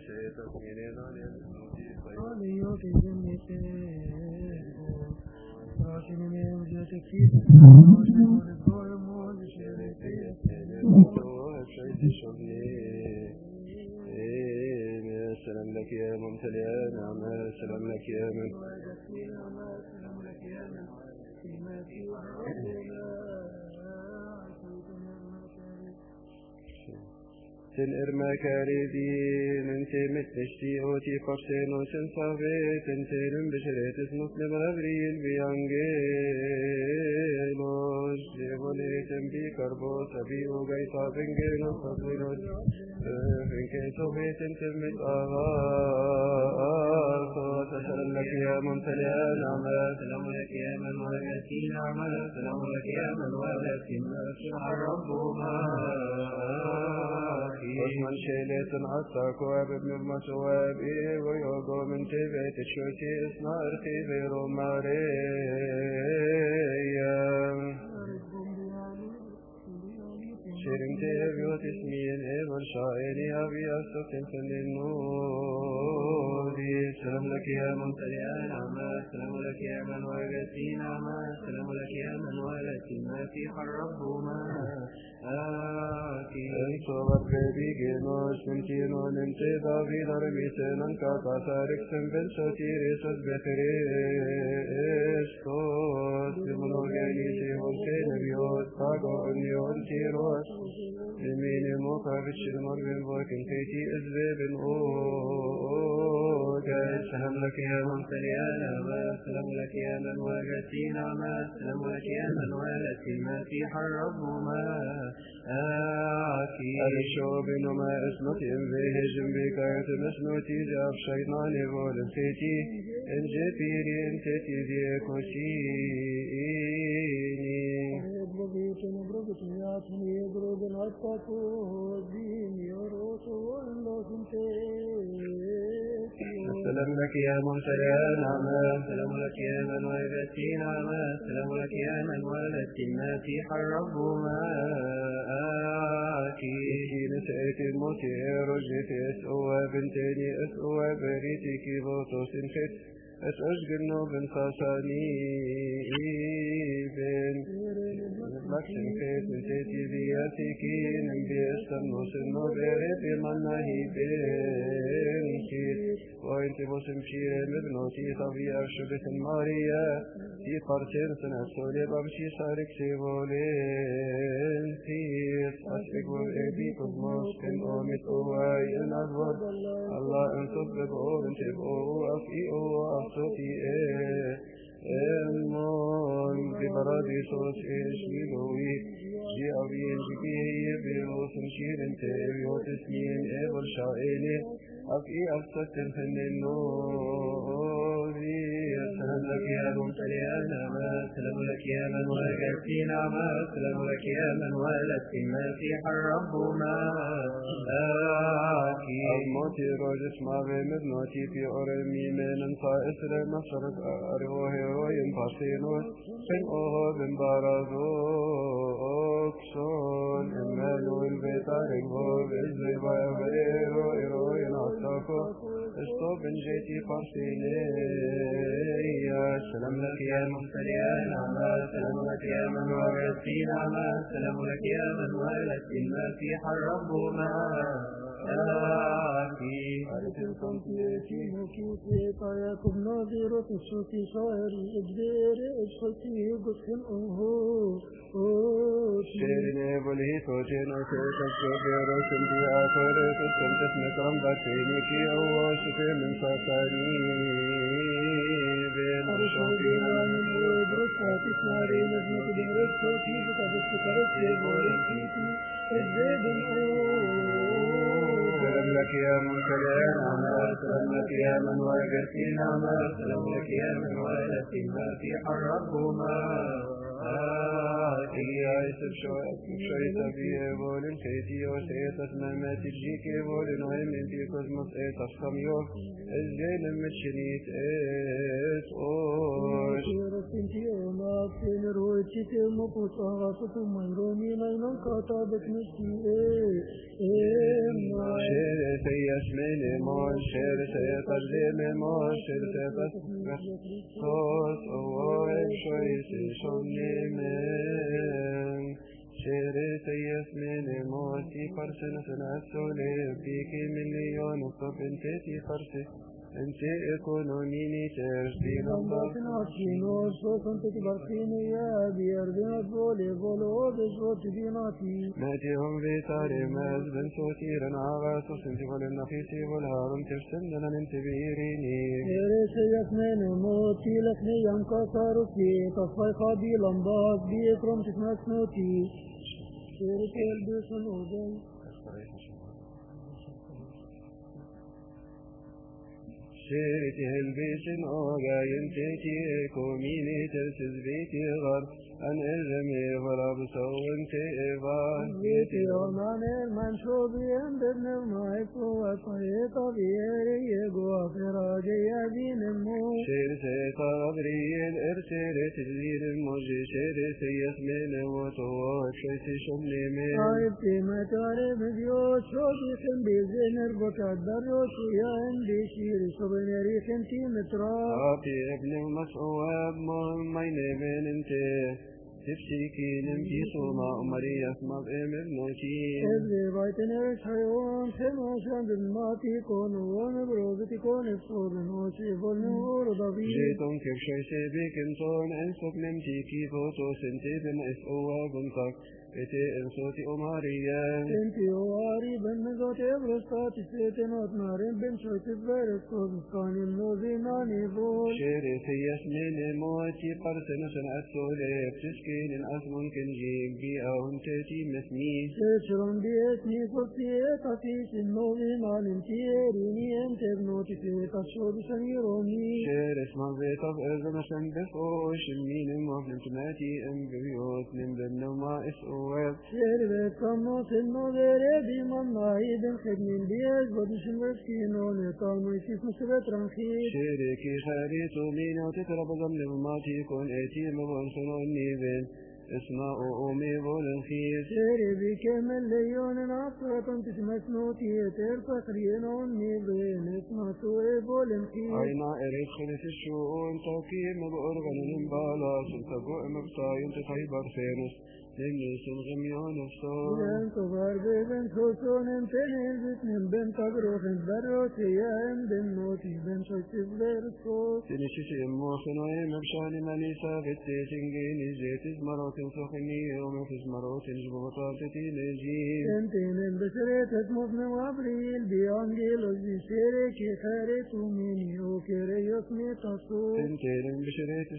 سلام لك يا ممتلئ نعمة سلام لك يا من Sen irmakaridin ente mitleşti oti farsen o sen savet entenin beşeretis muslim avril biyangelos devoletem bi karbo sabi ugay sabengenos sabinos enke sovetem temit سلام لك يا ممتلئ نعمة سلام لك يا من ولدتي نعمة سلام لك يا من ولدتي الرب ومن شيلة عطاك وابن المسواب ويوغو من تبيت الشوتي اسنا ارخي غيرو ماريا شرمت ابيوت اسمين ايضا شائني ابي اسوكين فننوري سلام لك يا ممتلئ نعمة سلام لك يا من ولدتي نعمة سلام لك يا من ولدتي المسيح الرب Enso varrebi genos mentinon ente david armisen ankata sarik sembel sotiresos becherestos demonogeni seholken abiot pago onion tiros lemine mokavic المربن vorken feiti ezbeben سلام لك يا ممتلئ نعمة سلام لك يا من ولدتي نعمة سلام لك يا من ولدتي المسيح الرب الشوب وما اسمت به جنبك يتمسنوتي جاب شيطاني ولدتي ان جبيري انت تيدي كوشيني سلام لك يا ممتلئ نعمة سلام لك يا من ولدتي نعمة سلام لك يا من ولدتي المسيح الرب نسأت الموت رجت أسوى بنتني أسوى بريتك بوتوس انفت أسأجل بن خاصاني بن مكسن فيت نسيتي بياتيكي نبي استنوس النوبيري بمناهي بنتي وانت بوسم شير مبنوتي طبي أرشبت الماريا في قرسين سنة سولي بمشي سارك سيبولين تيس أسفق والإبي كزموس كن أومت أواي الأزور الله انصب بقو انت بقو أفئو أفصوتي المون ببراديسوس إشميلوي جي أبين جبيه بيوس مشير انت بيوت سنين إبر شائني أفئي أفصت الفننوري سلام لك يا ممتلئ نعمة سلام لك يا من ولدتي نعمة سلام لك يا من ولدتي المسيح الرب الموت روجس ما بمبنوتي في أرمي من انصائص لمصر أروه روين بارسينوس فين أوه بن بارازوكسون إمانو البيتارين هو بإزري بايفريرو إروين عطاكو استو بن جيتي بارسيني سلام لك يا ممتلئ نعمة سلام لك يا من ولدتي نعمة سلام لك يا من ولدتي المسيح الرب أرسل صمتيتي مكيتي طاياكم ناظرة الشوتي صائري إجديري إجخلتي قسم شيرني بلهي توجين وكيكك جوبيرو سندي آخوري تسلمت نكرم باتيني كي أواشك من ساتاني بين أرشوكي واني مبروك فاتي ساري نجمة دمرك صوتي بقبض سكرت بولي كيتي إجديد سلام لك يا ممتلئ نعمة سلام لك يا من ولدتي نعمة سلام لك يا من ولدتي المسيح الرب يا يسب شويت بيه بولن كيتي وسيتس مهمة تجيكي بولن وهم انتي كزمس ايتس خميوك الزين المتشنيت ايت اوش انتي اوماك تنرويتي تلمقوص اغاصة ميرومي نينان كاتابك نشتي سيس من موش شير سيقدم موش شير سيقدم صوت أوائل شوي سيشوني من شير سيس من موتي فرسنا سنأسولي بيكي مليون الطب انتي فرسي انت اكونونيني ترسين الله ناسينو صوتن تكبرتيني يا بيردنا بولي بولو بصوت ديناتي ناتيهم في تاري ماز بن صوتي رنعا سوسنتي والنفيسي والهارم ترسلنا ننتبيريني سيس من موتي لكني ينكسرتي تصفي قابي لنباك بيكرم تسمسنوتي شيرك البسن أوزي شيرتي البيشن أوغا ينتيتي كوميني ترسز بيتي غر أن إرمي ولا بسوين تيفان بيتي ومان المنشوبي اندن المايكو وطيطة بيري يقوى فراجي يدين المو شير سيطا غبريل إرسير تجليل الموجي شير سيسمين وطوات شيسي شملي من عيبتي متاري مديوت شوبي خنبيزين اربطة دروسي يا اندي شير شبن ريخ انتي مترا عطي ابن المسؤوب مين من انتي تفسيكي نمجي صوما أمري أسمض إمر نوتي إذي بايتنا شايوان سما شاند الماتي كون ونبروزتي كون الصور نوشي فالنور ضبي جيتون كيف شوي سيبك انتون انسوك نمتي كيفوتو سنتي بن اسئواب انتك اتي انصوتي أماريا انتي واري بنزوتي برستاتي سيتنوت نارين بن شوي تبارك صوبسكان النوزي ناني بول شيري سيسمين موتي قرسنا سنأسولي بتسكين الأسمن كنجيب بي أو انتتي مسمي سيشرون بيتني فرسي تفيش النوزي نانين تيريني انت بنوتي سيتا شوب سميروني شير اسم الزيطة بإذن سنبخوش المين المفلم تماتي ام ببيوت نمبن وما اسئواب شير بيت كموت النوزيري دي من نايد الخدمين بيز بدوش المسكينون يطالمو يسيس مسبت رنخيش شيري كي خاريتو مينو تترب ضمن الماتي كون اتي مبنسنو النيبين اسماء أمي بولنخيس شيري بكمل ليون عصرة تسمسنوتي تير فخرين النيبين اسماء سوء بولنخيس عينا إريد خلص الشؤون توكيم بأرغن نمبالا سلطبوء مبتاين تخيبر فينس نميس الغميون الصور لن تبار بيبن سوسون انتهي بسنين بن تقروخ بروتي يا بن موتي بن شوشي بيرسوس تنشيش اموخن ويمبشان منيسا بتسنجين جيتز مروتن سخني ومفز مروتن جبوطاتتي نجيم انتين بسريت اسموف من وابريل بيانجيل وزي شيريكي خارت وميني وكيري يسمي تصور تنتين بشريت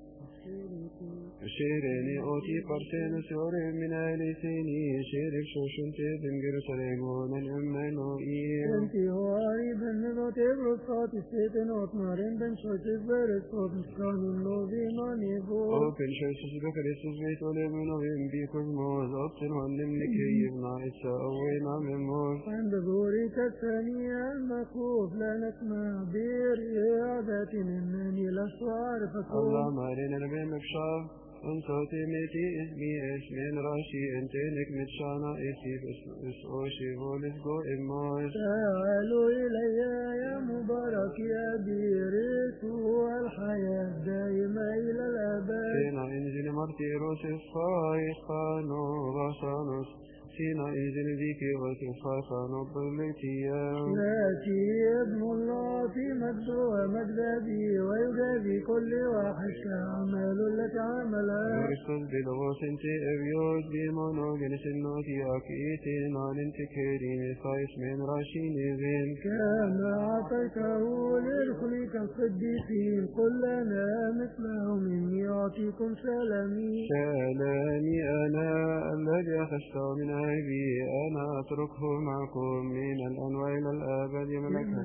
شيريني اوتي قرسين سوري من آلي سيني شيري شوشن تدنجر سليمون الأمانو إيه انتي هواري بنغوت ابرسات السيتن وطنارين بن شوشف برسوت مسكان اللوزي ماني بول اوبن شوشس بكريسوس بيت ولمنو بيكوز موز اوبتن هنم نكيب نايسا اوينا من موز عند بوريك الثانية المخوف لا نسمع بير إعادة منني الأسوار فكوف الله مارين المهم بشاف انتوتي ميتي اسمي اسمين راشي انتينك متشانا اسي اسوشي بولسكو اموش تعالوا إلي يا مبارك يا بيرسوا الحياة دائما إلى الأبد سينا انزل مرتيروس الصايخانو غشانوس سينا انزل بيكي وتفاخانو بلتيا ياتي ابن الله في مجد ومجدبي ويجازي كل واحد كعمل التي عملها ورسل بلغوس انتي ابيوز بيمونو جنس النوتي اكيتي نان انتي كيريني خايس من راشيني بين كما أعطيته لرسلك الصديقين قل لنا مثلهم إني أعطيكم سلامي سلامي أنا الذي أخذت من عيبي أنا أتركه معكم من الأنواع إلى الآبد يملكها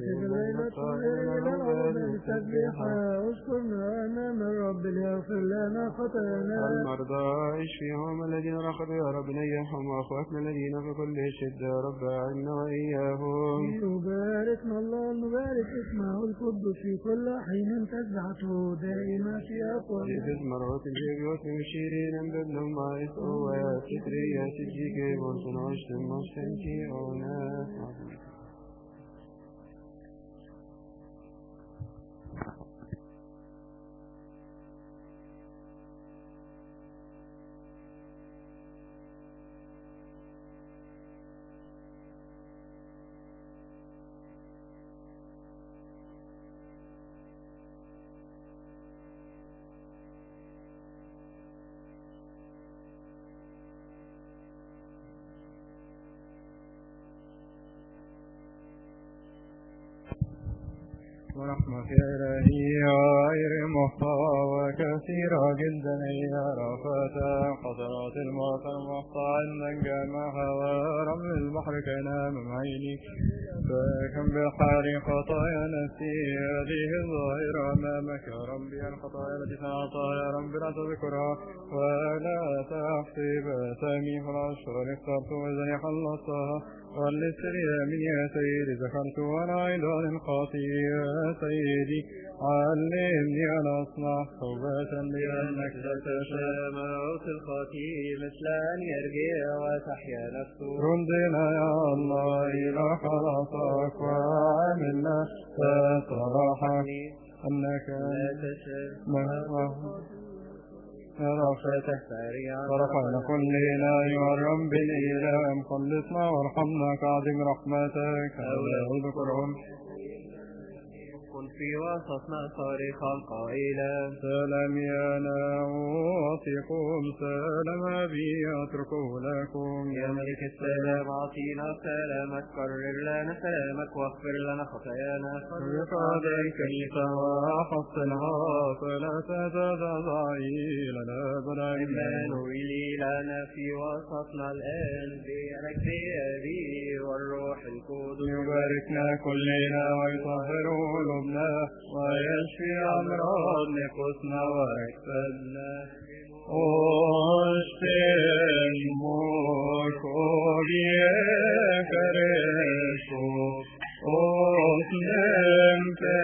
تسبيحا اذكرنا أمام الرب ليغفر لنا خطايانا المرضى اشفيهم الذين رقدوا يا رب نيحهم وأخواتنا الذين في كل شدة رب عنا وإياهم يباركنا الله المبارك اسمه القدس في كل حين تسبحته دائما في أقوال جيد مرات الجيبيوت من شيرين أمببنا ما إسقوا تتريا تجيك بونسنا اشتم مستنتي أونا ورحمة إلهي غير محتوى كثيرة جدا هي رفات قطرات المطر مقطع جمعها ورمل البحر كان من عيني فكم بحار خطايا نفسي هذه الظاهرة أمامك يا ربي الخطايا التي صنعتها يا ربي لا تذكرها ولا تحسب أسامي فالأشهر اخترت وإذا خلصتها والإسلام يا سيدي ذكرت وأنا أيضا الخاطئ يا سيدي علمني أن أصنع توبة لأنك لا تشاء موت الخاطئ مثل أن يرجع وتحيا نفسه ردنا يا الله إلى خلاصك وعملنا فصرحني أنك لا تشاء رفتك فرفعنا كلنا أيها الرب الإله خلصنا وارحمنا كعظيم رحمتك هؤلاء الذكرهم كن في وسطنا صارخا قائلا سلام يا ناوصكم سلام أبي أتركه لكم يا ملك السلام أعطينا سلامك قرر لنا سلامك واغفر لنا خطايانا فرق عليك الكنيسة وحصنها فلا تتضعي لنا بلا إيمانويل لنا في وسطنا الآن بيانك أبي والروح القدس يباركنا كلنا ويطهر قلوبنا ويشفي أمراض نفوسنا وأجسادنا أشتمك وبيكرشو أسلم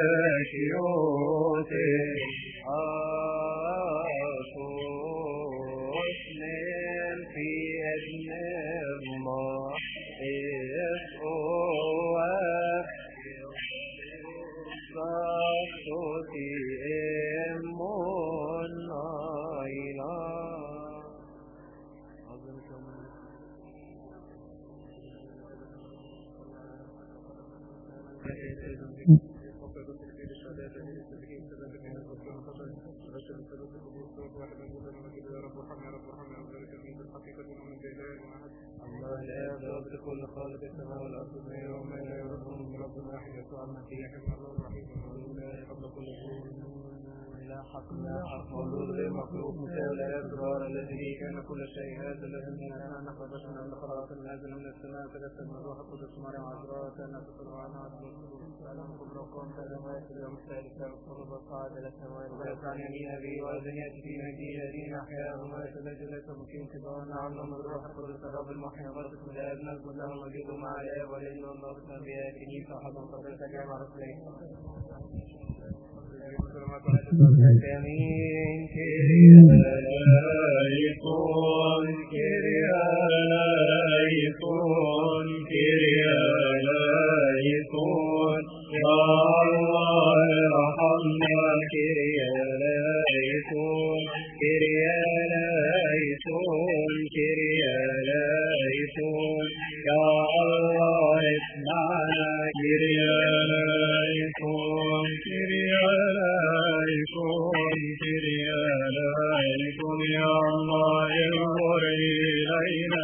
تشيوتي أسلم في أجن الله الله لا يغفر كل خالق السماء والارض وما لا يرحم رب واحد يسوع المسيح كما الله الرحيم قبل كل شيء لا حق لا حق مولود غير مخلوق مساوي لا يضرار الذي كان كل شيء هذا الذي كان نقبشنا من خلاص نازل من السماء تجسد من روح القدس مريم عذراء كان تطلعنا عبد السلام كل قوم كلمات اليوم الثالث والصلب الصاعد الى السماء ويسعى يمين ابي واذن ياتي في مدينه الذين احياء وما يتزلزل ليس ممكن كبارنا عنهم من روح القدس الرب المحيي غرفه من الاب نزل لهم وجد مع الاب والابن والنور الانبياء كنيسه حضن قدرتك جامع رسولين آمين كريالايكون كريالايكون كريالايكون يا الله ارحمنا كريالايكون كريالايكون كريالايكون يا الله اسمعنا كريالايكون كريالايكون كريالايكون يا الله انظر إلينا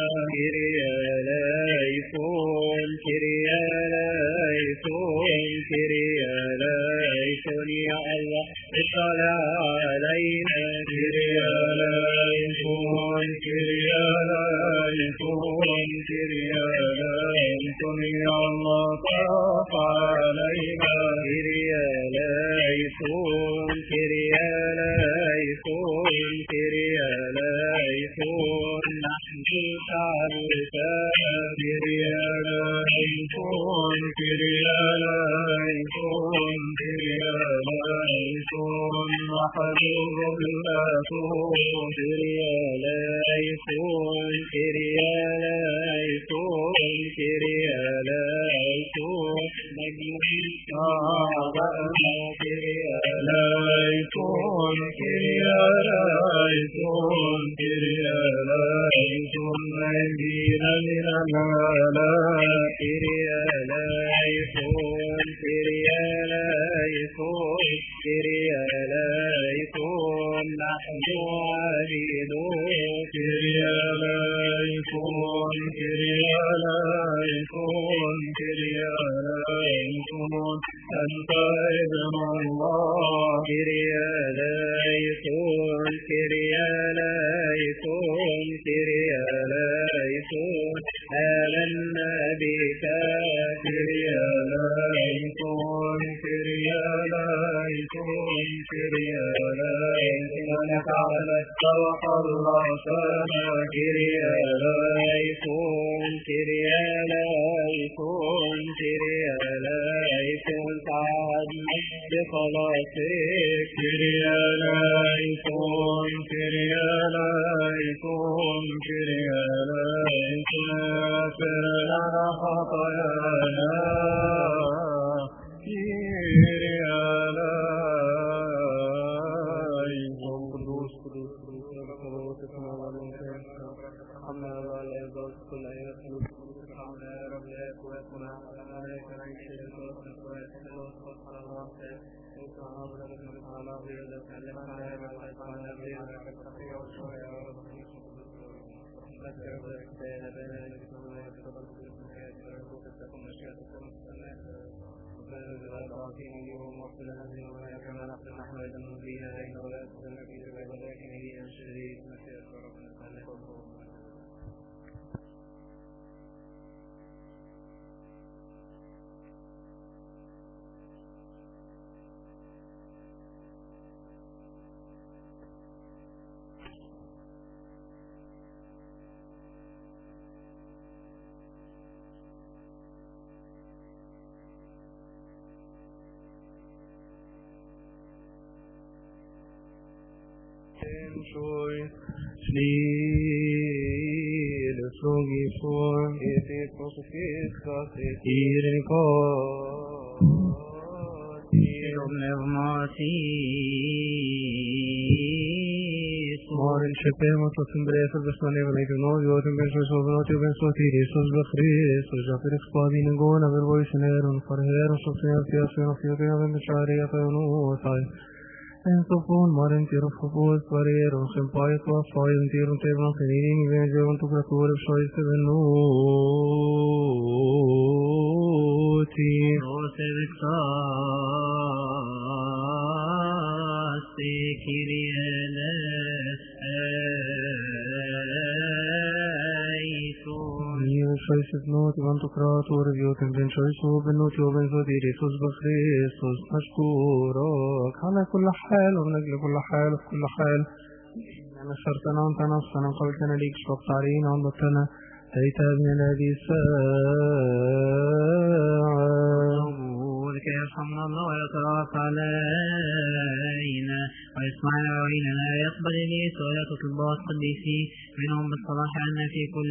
كريالايكون كريالايكون كريالايكون يا الله اطلع علينا كريالايكون كريالايكون كريالايكون يا الله طاف علينا كريالايكون كريالايكون كريالايكون نحن شعبك كريالايكون كريالايكون كريالايكون وحبيب الله كريالايكون كريالايكون كريالايكون مجيء أعضاءنا كريالايكون كريالايكون كريالايكون نجينا من الهلاك كريالايكون كريالايكون كريالايكون نحن عبيدك كريالايكون كريالايكون كريالايكون ليسون أنت ابن الله كريا ليسون كريا ليسون كريا ليسون آمنا بك كريا ليسون كريا ليسون كريا ليسون فعلت وخلصنا كريا ليسون كريا ليسون كريا ليسون سعدنا بخلاصك كريا ليسون كريا ليسون كريا ليسون اغفر لنا خطايانا كريا ليسون قدوس قدوس قدوس وتسمع والإنسان حمنا الله العزوز كل آيات حمنا يا رب يا قواتنا عليك نعيش لتوسط ويتحلوس فصل الله ويسعى ولكن على بيضة علمنا يا رب ويسعى بيضة كالتقية والشوية يا رب نذكر بين بين الإسلام ويتفضل في المكان ورزوك تكون مشيئتك المستمعة وبين العظيم اليوم وقل هذه الولاية كما نقل نحن إذا نبيها إن ولا تسلم في سبيل ولكن هي شديد مشيئة ربنا خلق الله Joy, sleep, slogi for it prosopis kaset irin ko nevmati Morin shepemos los embresos de son evangelios yorim besos obnoti besos tirisos de Christos ya per spadi ninguna vervoiseneron farheros societas no fiore avendcharia no sai En sopon maren tiro fopos parero sempai to soin tiro tevna senin vejon tu kratur shoiste venuti rosevictas kiriyeles shoistet not van tu kratur viotem ben shoisu benuti o benzo dirisus bkhristos mashkuro kana كل حال ومن أجل كل حال وفي كل حال نشرتنا وانت نفسنا وقلتنا ليك شوق تعرينا وانضتنا هيت من هذه الساعة نقولك يرحمنا الله ويتراف علينا ويسمعنا وعيننا يقبل لي سؤالات الطلبات قديسي منهم بالصلاح عنا في كل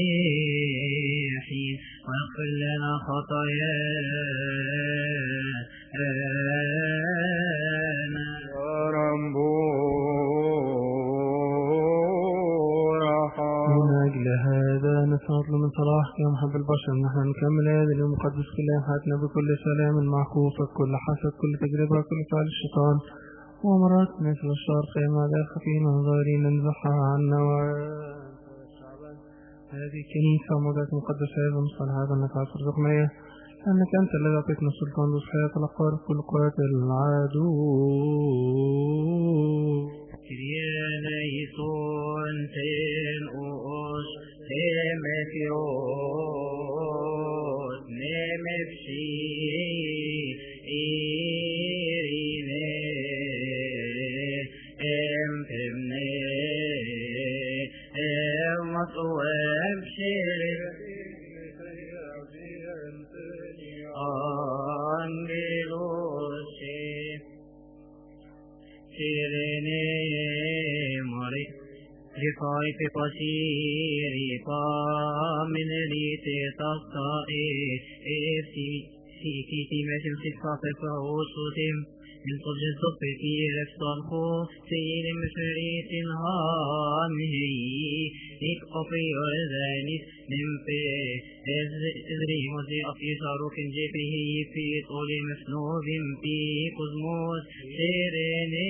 حين ويغفر لنا خطايانا من أجل هذا نسأل من صلاحك يا محب البشر نحن نكمل هذا اليوم المقدس كل حياتنا بكل سلام مع خوفك كل حسد كل تجربة كل فعل الشيطان ومرات مثل الشر ما لا خفين ظاهرين ننزحها عنا هذه كنيسة موضوعات مقدسة هذا مصطلح هذا أنك عصر رقمية لأنك أنت الذي أعطيتنا السلطان بصحية الأقوار كل قوات العدو كريانيسون تين أوش تيمثيوس نمفشي إيريني امتمني امطوام شير أنجلوسي سيريني مري رفاي في قصيري من ريتي تصائي سيتي ماشم سيصافي فعوصوتم من طج الصف في رفصانخو سيد مشريت هامهي إك أفي ورزانيس نمفي إذري مزي أفي شاروك جيبه في طولي مسنوب في قزموس سيريني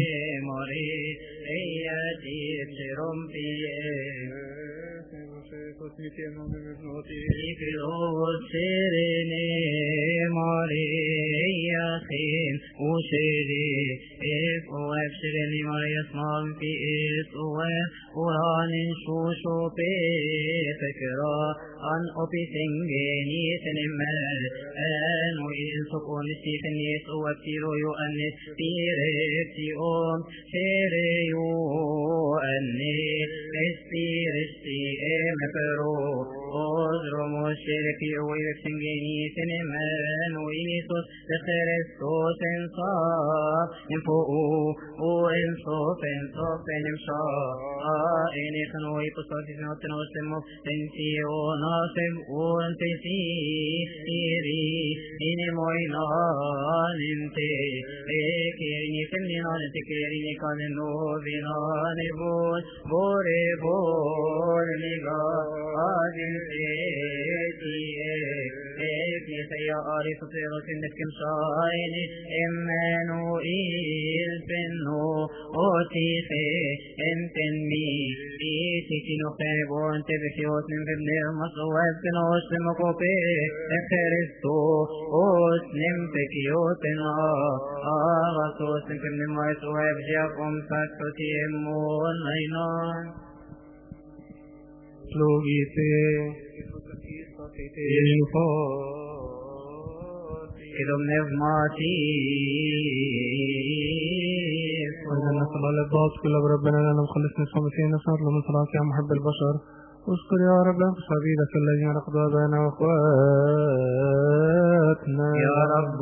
مري أياتي بشرم في Mariasin ushiri if uef shirini Marias mam fi is uef uranin shushu pe fekra an opi singeni sinimel an uin sukun sifinis uef tiro yu anis tireti shiri yu anis estiresti emefero Ozro moshiriki uef singeni sinimel ويسوس لخريستوس انصاف انفقو وانصوف انمشا اني خنوي قصاتي سنوتنا وسلمو انتي وناصم وانتي سيري اني موينان انتي اكيني فمنان انتكيريني كان النوبينان بوري بورنيغا آجن سيتي يا عارف صيغة النسكم شاين إمانوئيل فنو أوتيخي انتنمي إيتيكي نخيبون تبكيوت من ابن المصوات كنوش لمقوبي اخرستو أوسنم بكيوتنا آغسوس من المصوات جاكم فاكتوتي امون اينان لوغيتي إذا نفماتي وإذا نسأل الله الضغط كل ربنا لنا مخلصنا صمتين نسأل الله من صلاة يا محب البشر واذكر يا رب أنت سبيلك الذين رقضوا بنا وأخواتنا يا رب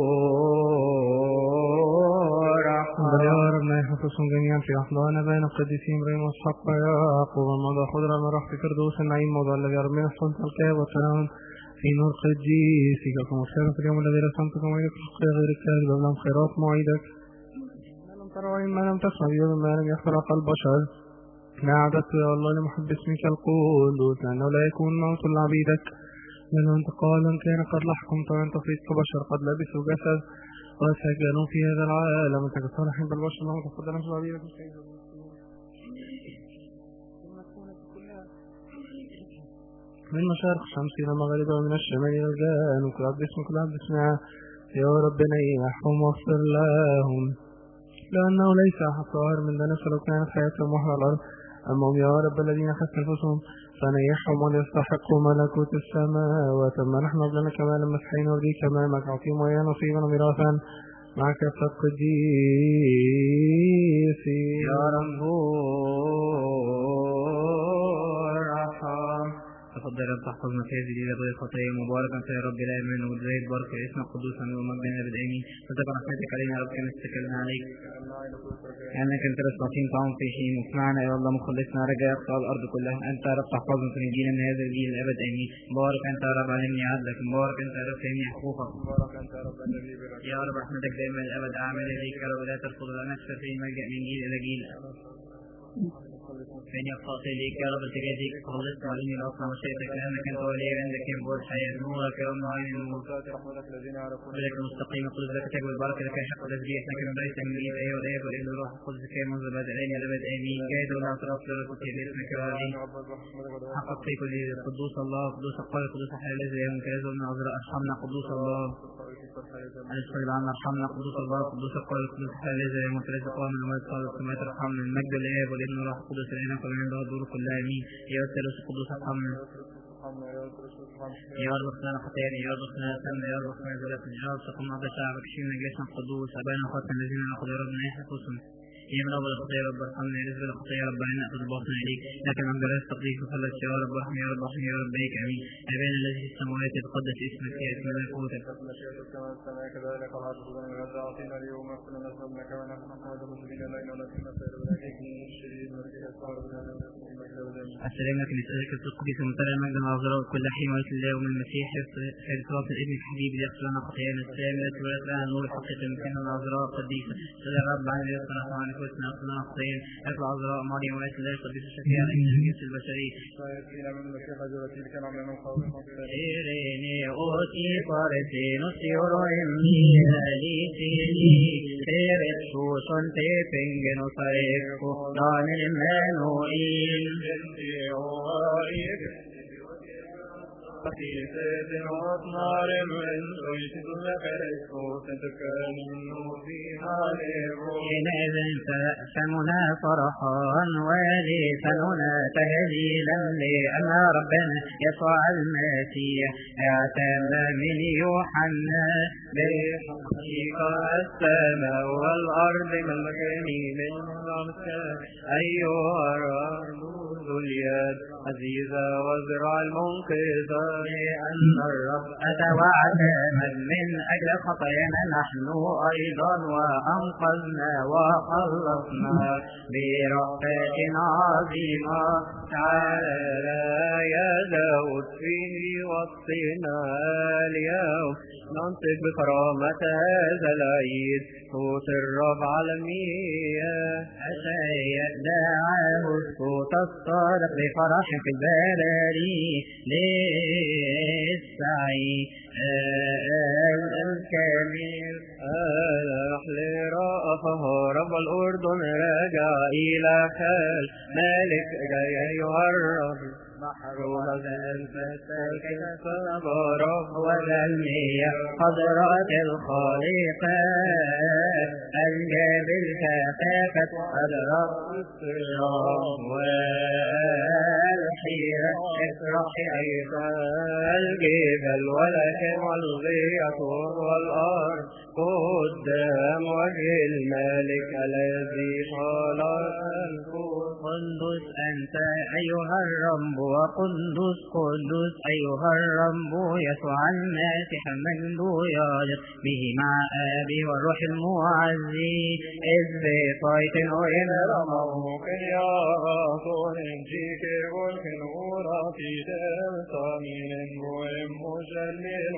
يا رب لا يحفظهم جميعا في أحضان بين القديسين إبراهيم وإسحاق ويعقوب ومضى خضرا من رحمة فردوس النعيم موضع الذي رب من أحسن الكتاب والسلام في نور قديسك كما خير في اليوم الذي رسمتك وعيدك في غير الكاذب ولم خيرات موعدك ما لم ترى وإما لم تسمع بيوم ما لم يخطر قلب بشر ما أعددت يا الله لمحب اسمك القدوس لأنه لا يكون موت لعبيدك لأنه انتقالا كان قد لحكمت وأنت فيك بشر قد لبسوا جسد وسجنوا في هذا العالم وتكسر حب البشر لهم تفضل نفسه عبيدك من مشارق الشمس إلى مغربها ومن الشمال إلى الجنوب وكل عبد اسمه كل عبد اسمها يا ربنا يحهم واغفر لهم لأنه ليس أحد طاهر من دنس لو كانت حياتهم وحر الأرض أما هم يا رب الذين خسر أنفسهم فنيحهم وليستحقوا ملكوت السماوات أما نحن لنا كمال مسحين وليك أمامك أعطيهم ويا نصيبا وميراثا مع كافة القديسين يا رب تفضل رب تحفظنا في هذه الليلة غير خطايا مباركا يا رب لا يمن وزيد بارك اسمك قدوسا ومجدنا ابد امين فتبقى رحمتك علينا يا رب كما استكلنا عليك انك انت رسمتين طعم في حين واسمعنا يا الله مخلصنا رجاء اقصى الارض كلها انت يا رب تحفظنا في الجيل من هذا الجيل الابد امين مبارك انت يا رب علمني عدلك مبارك انت يا رب فهمني حقوقك مبارك انت يا رب النبي يا رب رحمتك دائما الابد اعمل اليك يا رب لا ترفض ولا نكسر في ملجا من جيل الى جيل فإن يقصد إليك يا رب تجازيك خلصت عليني الأصل وشيئتك لأنك أنت ولي عندك ينبوع الحياة نورك يا أم عين النور رحمتك الذين عرفوا بلك المستقيم قل لك تجب البركة لك حق تسبيح لك من بريت من إيد أيه والأيه والإبن الروح القدس كي منذ بدء العين الأبد آمين جاهد ولا اعتراف لرسولك باسمك يا رب حقق في كل قدوس الله قدوس القوي قدوس الحياة الذي يوم كذا من عذراء ارحمنا قدوس الله أسفل عنا ارحمنا قدوس الله قدوس القوي قدوس الحياة الذي يوم كذا قوام الموت قال السماء ترحمنا المجد الآب والابن الروح القدس الآن كل من بعد دور كلها امين يا الثالوث القدوس ارحمنا يا رب اغفر لنا خطايانا يا رب اغفر لنا ذنوبنا يا رب اغفر لنا ذنوبنا يا رب تقم عبد شعبك شيل مجلسنا القدوس ابانا وخاتم الذين ناخذ يا رب نعيش خصوصا يا من اول الخطايا رب ارحمنا يا رزق الخطايا رب عنا ناخذ باطنا اليك لكن عند راس تقديس وخلص يا رب ارحم يا رب ارحم يا رب بيك امين ابانا الذي في السماوات يتقدس اسمك ياتي ملكوتك كما السماء كذلك على الارض الغد اعطينا اليوم واغفر لنا ذنوبنا كما نحن نحمد المسلمين علينا ولا تكلنا خير ولكن الشديد ولكن الصالح السلام لك نسألك القدس المطلع المجد والعذراء كل حين ولك الله ومن المسيح خير صلاة الابن الحبيب ليغفر لنا خطايانا السلام لك ولك لنا نور الحقيقة المكان والعذراء القديسة صلى الرب عليه وسلم نفوسنا وصلنا نقصين اطلع عذراء مريم ويس الله يقدس الشفيع من الجنس البشري فيكفينا من المسيح جرتي كان عمل من قوم إيريني أوتي فارسين سيورو إمي أليسيني تيرت شوشن تيبنجن وصريفو دان المنوئين جنتي واريك Patite notnare men soisit leperesko تتكاني فيها ليرو حينئذ سننا فرحا ولساننا تهليلا لأن ربنا يسوع المسيح اعتم من يوحنا بحقيقة السماء والأرض ملكني من الأمثال أيها الرب ذو اليد عزيزة وزرع المنقذة لأن الرب أتى وعتمد من أجل خطايانا نحن أيضا وأنقذنا وخلصنا برأفة عظيمة تعالى يا داود في وسطنا اليوم ننطق بكرامة هذا العيد صوت الرب عالمية أشياء دعاه الصوت الصادق لفرح في البراري للسعي الكامل أحل رأفه رب الأردن رجع إلى خال مالك جاي أيها الرب محروم الفتاة كيف صبره وذنية قدرات الخالقة الجاب الكفافة قدرات الصراط والحيرة افرح أيضا الجبل ولكن والغية والأرض قدام وجه الملك الذي خلق الكون قدوس أنت أيها الرب وقدوس قدوس أيها الرب يسوع المسيح المجد يالق به مع أبي والروح المعزي إذ بطيط وإن رموك يا غاطون جيك والكن وراتي تمسامين وإم مجلل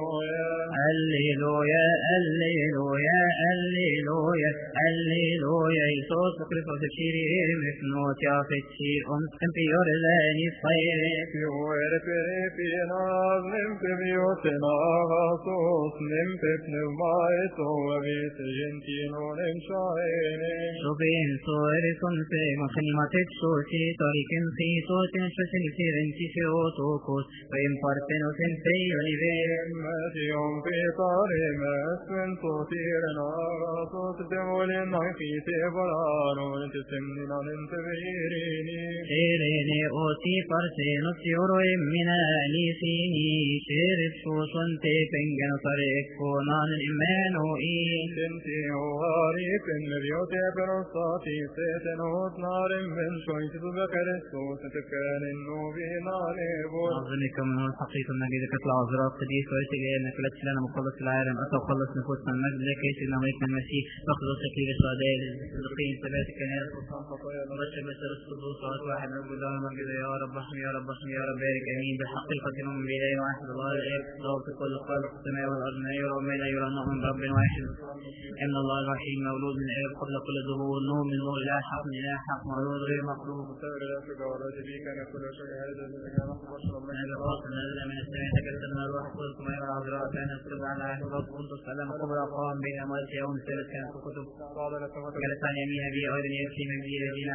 هللويا هللويا هللويا هللويا يسوس كريستوس الشرير مثنوت يا فتشي أمسكن في يورداني صيف في ناز نمت بيوتنا غاصوص نمت بنبايت وبيت جنتين ونمشايني شوفين صوري صنفي مخنمة تشوشي طريقين في صوت شوشي سيرنتي في أوتوكوس وإن فرسن وسنفي ونبين ماتيهم في طارم أسفن صوتيرنا غاصوص دمولين في تبران ونتسمنا ننتبهيريني شيريني أوتي فرسين وسيورو إمنا ليسيني شيرت شوشن تيبنجن طريق فونان إمانوئين جنتي واريك النبيوت برصاتي سيتنوت نار من شويت بكرسو تتكان النوبين عليبون أعظمكم من الحقيقة النجيدة كتل عذراء قديس ويتجي أنك لك لنا مخلص العالم أتى وخلص نفوسنا المجد لك سيدنا ملكنا المسيح فقد تكليل الصدائل للصديقين ثبات الكنائس وبشر مثل الصدوس وعط واحد من الجدار المجد يا رب احمي يا رب احمي يا رب بارك امين بحق القديم من بإله واحد الله الاب ضابط كل خالق السماء والارض لا يرى وما لا يرى نؤمن برب واحد ان الله الرحيم مولود من الاب قبل كل ظهور نور من نور اله حق من اله حق مولود غير مخلوق سائر الافرق والراجبين كان كل شيء هذا الذي كان بشرا من هذا خاص نزل من السماء تكلم الروح القدس ما يرى عذراء كان يكتب على عهد الرب كنت السلام كبرى قام بين اموات يوم الثالث كانت الكتب جلس عن يمين ابي ايضا يمشي من جيل الذين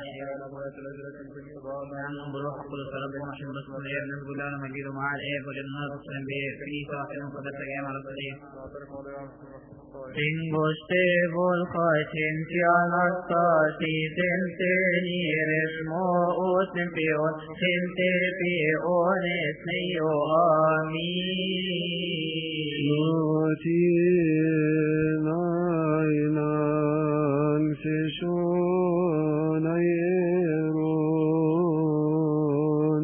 عنهم بالروح القدس رب المحسن بسم الله نسجد له مجيد مع الاب والابن والسلام به ساعه قدس جامع الصليب Tingoste volkatin tianastasi tenteni resmo otempion tentepion esneo amin. Notinainan seshonairon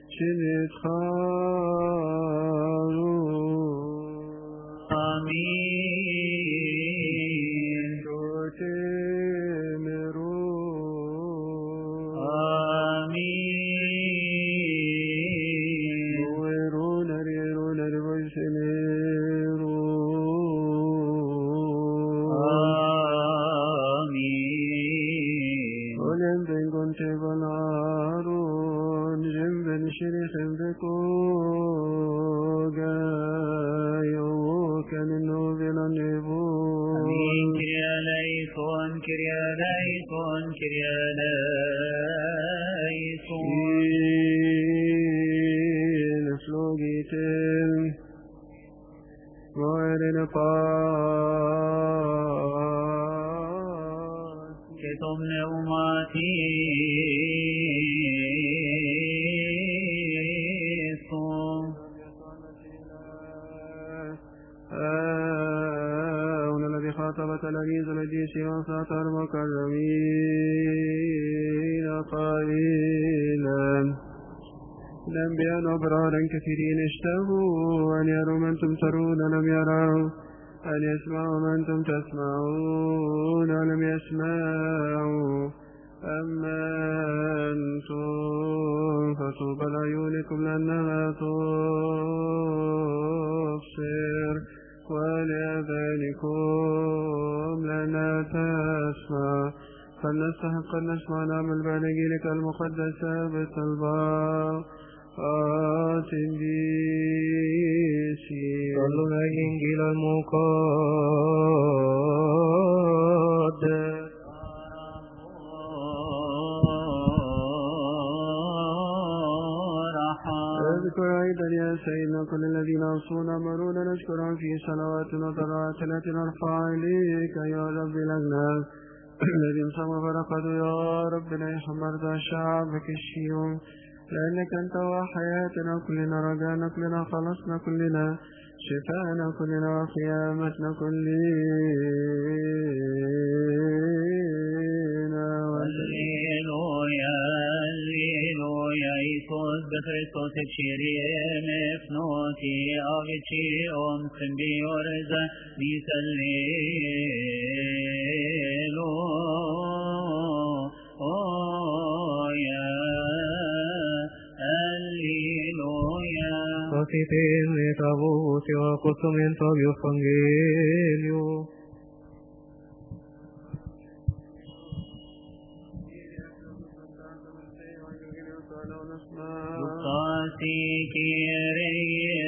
shinitcharun. Amin. تبن هارون جنبن شريخ بكوغا يوكن النوبل النبون أمين كريا ليكون كريا ليكون كريا ليكون فلوغيتين وعرن قاس كتم نوماتي الذي خاطب تلاميذ الذي وسط المكرمين قائلا الأنبياء أبرارا كثيرين اشتهوا أن يروا من تمترون لم يروا أن يسمعوا من أنتم تسمعون ولم يسمعوا أما أنتم فطوبى لعيونكم لأنها تبصر ولآذانكم لأنها تسمع فلنستحق أن نسمع نعمل بأناجيلك المقدسة بالطلبات بيسي صلوا الإنجيل المقدس اذكر أيضا يا سيدنا كل الذين أوصونا أمرونا نشكرهم في صلواتنا وضرعات التي نرفع إليك يا رب الأجناد الذين صاموا فرقدوا يا رب لا يحمرت شعبك الشيوم لأنك أنت وحياتنا كلنا رجانا كلنا خلصنا كلنا شفاءنا كلنا وقيامتنا كلنا هللويا هللويا يسوس بخريستوس تشيرين افنوتي أغتشي أمكن بيورزا بيسللو Cosite metavus eo acustumento avius Evangelio. Lucasi Kyrie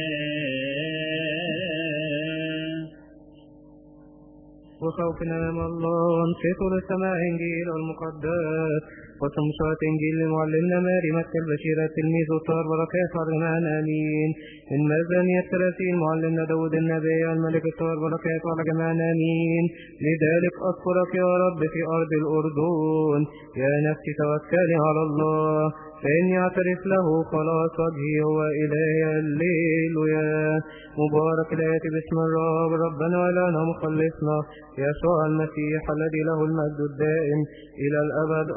وخوفنا من الله وانصتوا للسماء إنجيل المقدس وتمشات إنجيل معلمنا ماري مكة البشيرة تلميذ الطار بركات عرمان آمين من مزانية 30 معلمنا داود النبي الملك الطار بركات عرمان آمين لذلك أذكرك يا رب في أرض الأردن يا نفسي توكلي على الله فإني أعترف له خلاص وجهي هو إلهي الليلويا مبارك الآتي باسم الرب ربنا ولنا مخلصنا يسوع المسيح الذي له المجد الدائم إلى الأبد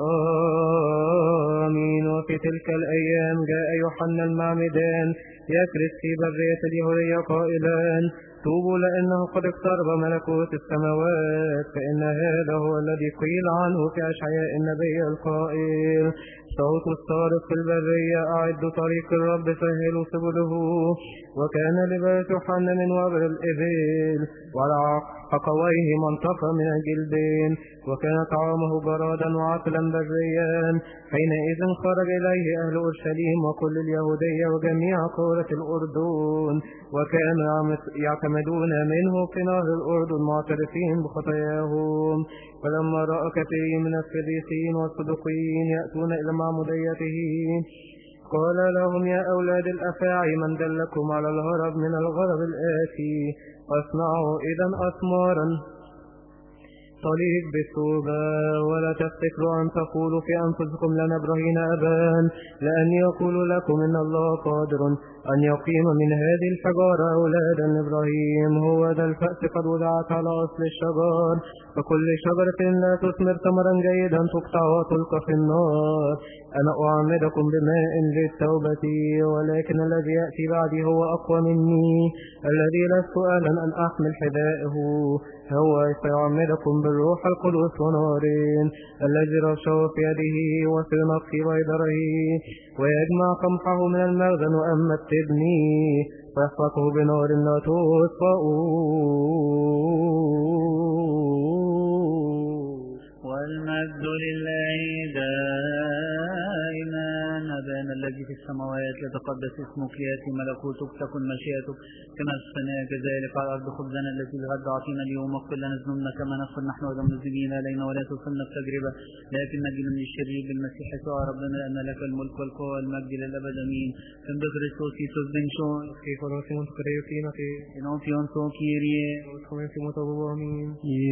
آمين وفي تلك الأيام جاء يوحنا المعمدان يكرز في برية اليهودية قائلا توبوا لأنه قد اقترب ملكوت السماوات فإن هذا هو الذي قيل عنه في أشعياء النبي القائل صوت الصارخ في البرية أعدوا طريق الرب سهلوا سبله وكان لباس يوحنا من وبر الإبل وعلى حقويه منطقة من الجلدين وكان طعامه جرادا وعسلا بريا حينئذ خرج إليه أهل أورشليم وكل اليهودية وجميع قرى الأردن وكانوا يعتمدون منه في نهر الأردن معترفين بخطاياهم فلما رأى كثير من الفريسيين والصدوقيين يأتون إلى معموديته قال لهم يا أولاد الأفاعي من دلكم على الهرب من الغرب الآتي اصنعوا إذا أثمارا طليق بالتوبة ولا تفتكروا أن تقولوا في أنفسكم لنا إبراهيم أبان لأني أقول لكم إن الله قادر أن يقيم من هذه الحجارة أولادا لإبراهيم هو ذا الفأس قد وضعت على أصل الشجر فكل شجرة لا تثمر ثمرا جيدا تقطع وتلقى في النار أنا أعمدكم بماء للتوبة ولكن الذي يأتي بعدي هو أقوى مني الذي لست أهلا أن أحمل حذائه هو سيعمدكم بالروح القدس ونار الذي رشه في يده وسنط في بيدره ويجمع قمحه من المخزن وأما التبني فيحفظه بنار لا تطفأ والمجد لله دائما. أبانا الذي في السماوات يتقدس اسمك، يأتي ملكوتك، تكن مشيئتك كما في السماء كذلك على الأرض. خبزنا الذي الغد أعطينا اليوم، واغفر لنا ذنوبنا كما نغفر نحن أيضا المذنبين علينا، ولا تدخلنا في تجربة لكن نجنا من الشرير بالمسيح يسوع ربنا، لأن لك الملك والقوة والمجد للأبد آمين. Som du Kristus Jesus den sjön, skriver oss emot kreatina till Enofion så Kyrie, och kommer till mot Abu Amin.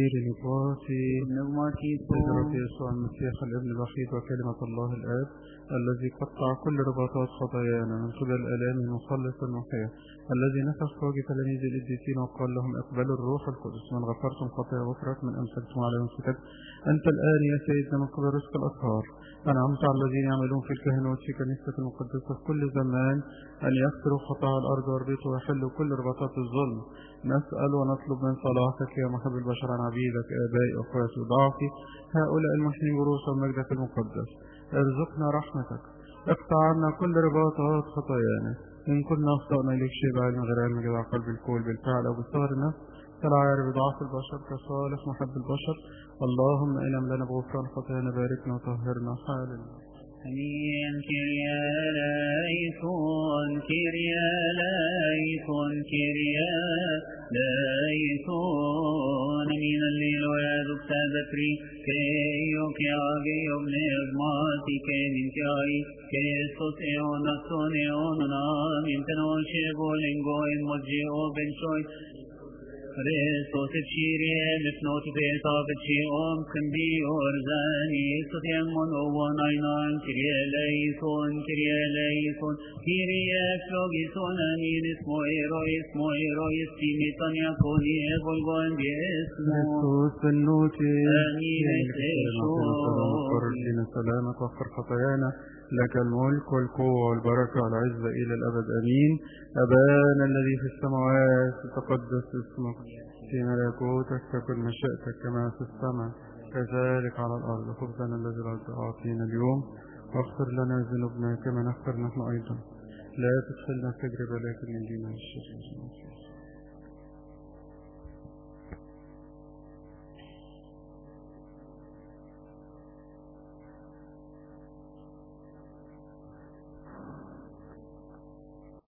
بذرة يسوع المسيح الابن الوحيد وكلمة الله الآب الذي قطع كل رباطات خطايانا من قبل الآلام المخلص المحيا، الذي نفخ في وجه تلاميذ القديسين وقال لهم اقبلوا الروح القدس، من غفرتم خطايا غفرت، من أمسكتم على أنفسكم أنت الآن يا سيدنا من قبل رزق الأطهار. أنعمت على الذين يعملون في الكهنوت في كنيسة المقدسة في كل زمان أن يغفروا خطايا الأرض ويربطوا ويحلوا كل رباطات الظلم. نسأل ونطلب من صلاحك يا محب البشر عن عبيدك آبائي أخواتي وضعفي هؤلاء المحنين بروس مجدك المقدس. ارزقنا رحمتك، اقطع عنا كل رباطات خطايانا، إن كنا أخطأنا إليك شيء بعلم غير علم جدع قلب الكل بالفعل أو بالصغر النفس فلا عارف بضعف البشر كصالح محب البشر. اللهم إنم لنا بغفران خطايانا، باركنا وطهرنا حالنا. أمين. كيريا لايكون كيريا لايكون كيريا لايكون. أمين الليل ويادك سابتري كيو كياغي ابن اغماتي كيمين كياي كيسوس ايون نفسون ايون نامين تنوشي بولنغو اموجي او بنشوي Kristus et Kyrie lefnot vet av et Kyrie kandi orzani sotiamon ovan aynan Kyrie eleison Kyrie flogison anin ismo istimitan yakoni volgon biesmo Kristus bennuti anin esesho فرجنا سلامك واغفر خطايانا، لك الملك والقوة والبركة والعزة إلى الأبد آمين. أبانا الذي في السماوات تقدس اسمك، في ملكوتك تكن مشيئتك كما في السماء كذلك على الأرض. خبزنا الذي أعطينا اليوم، واغفر لنا ذنوبنا كما نغفر نحن أيضا، لا تدخلنا في تجربة لكن نجينا من الشر.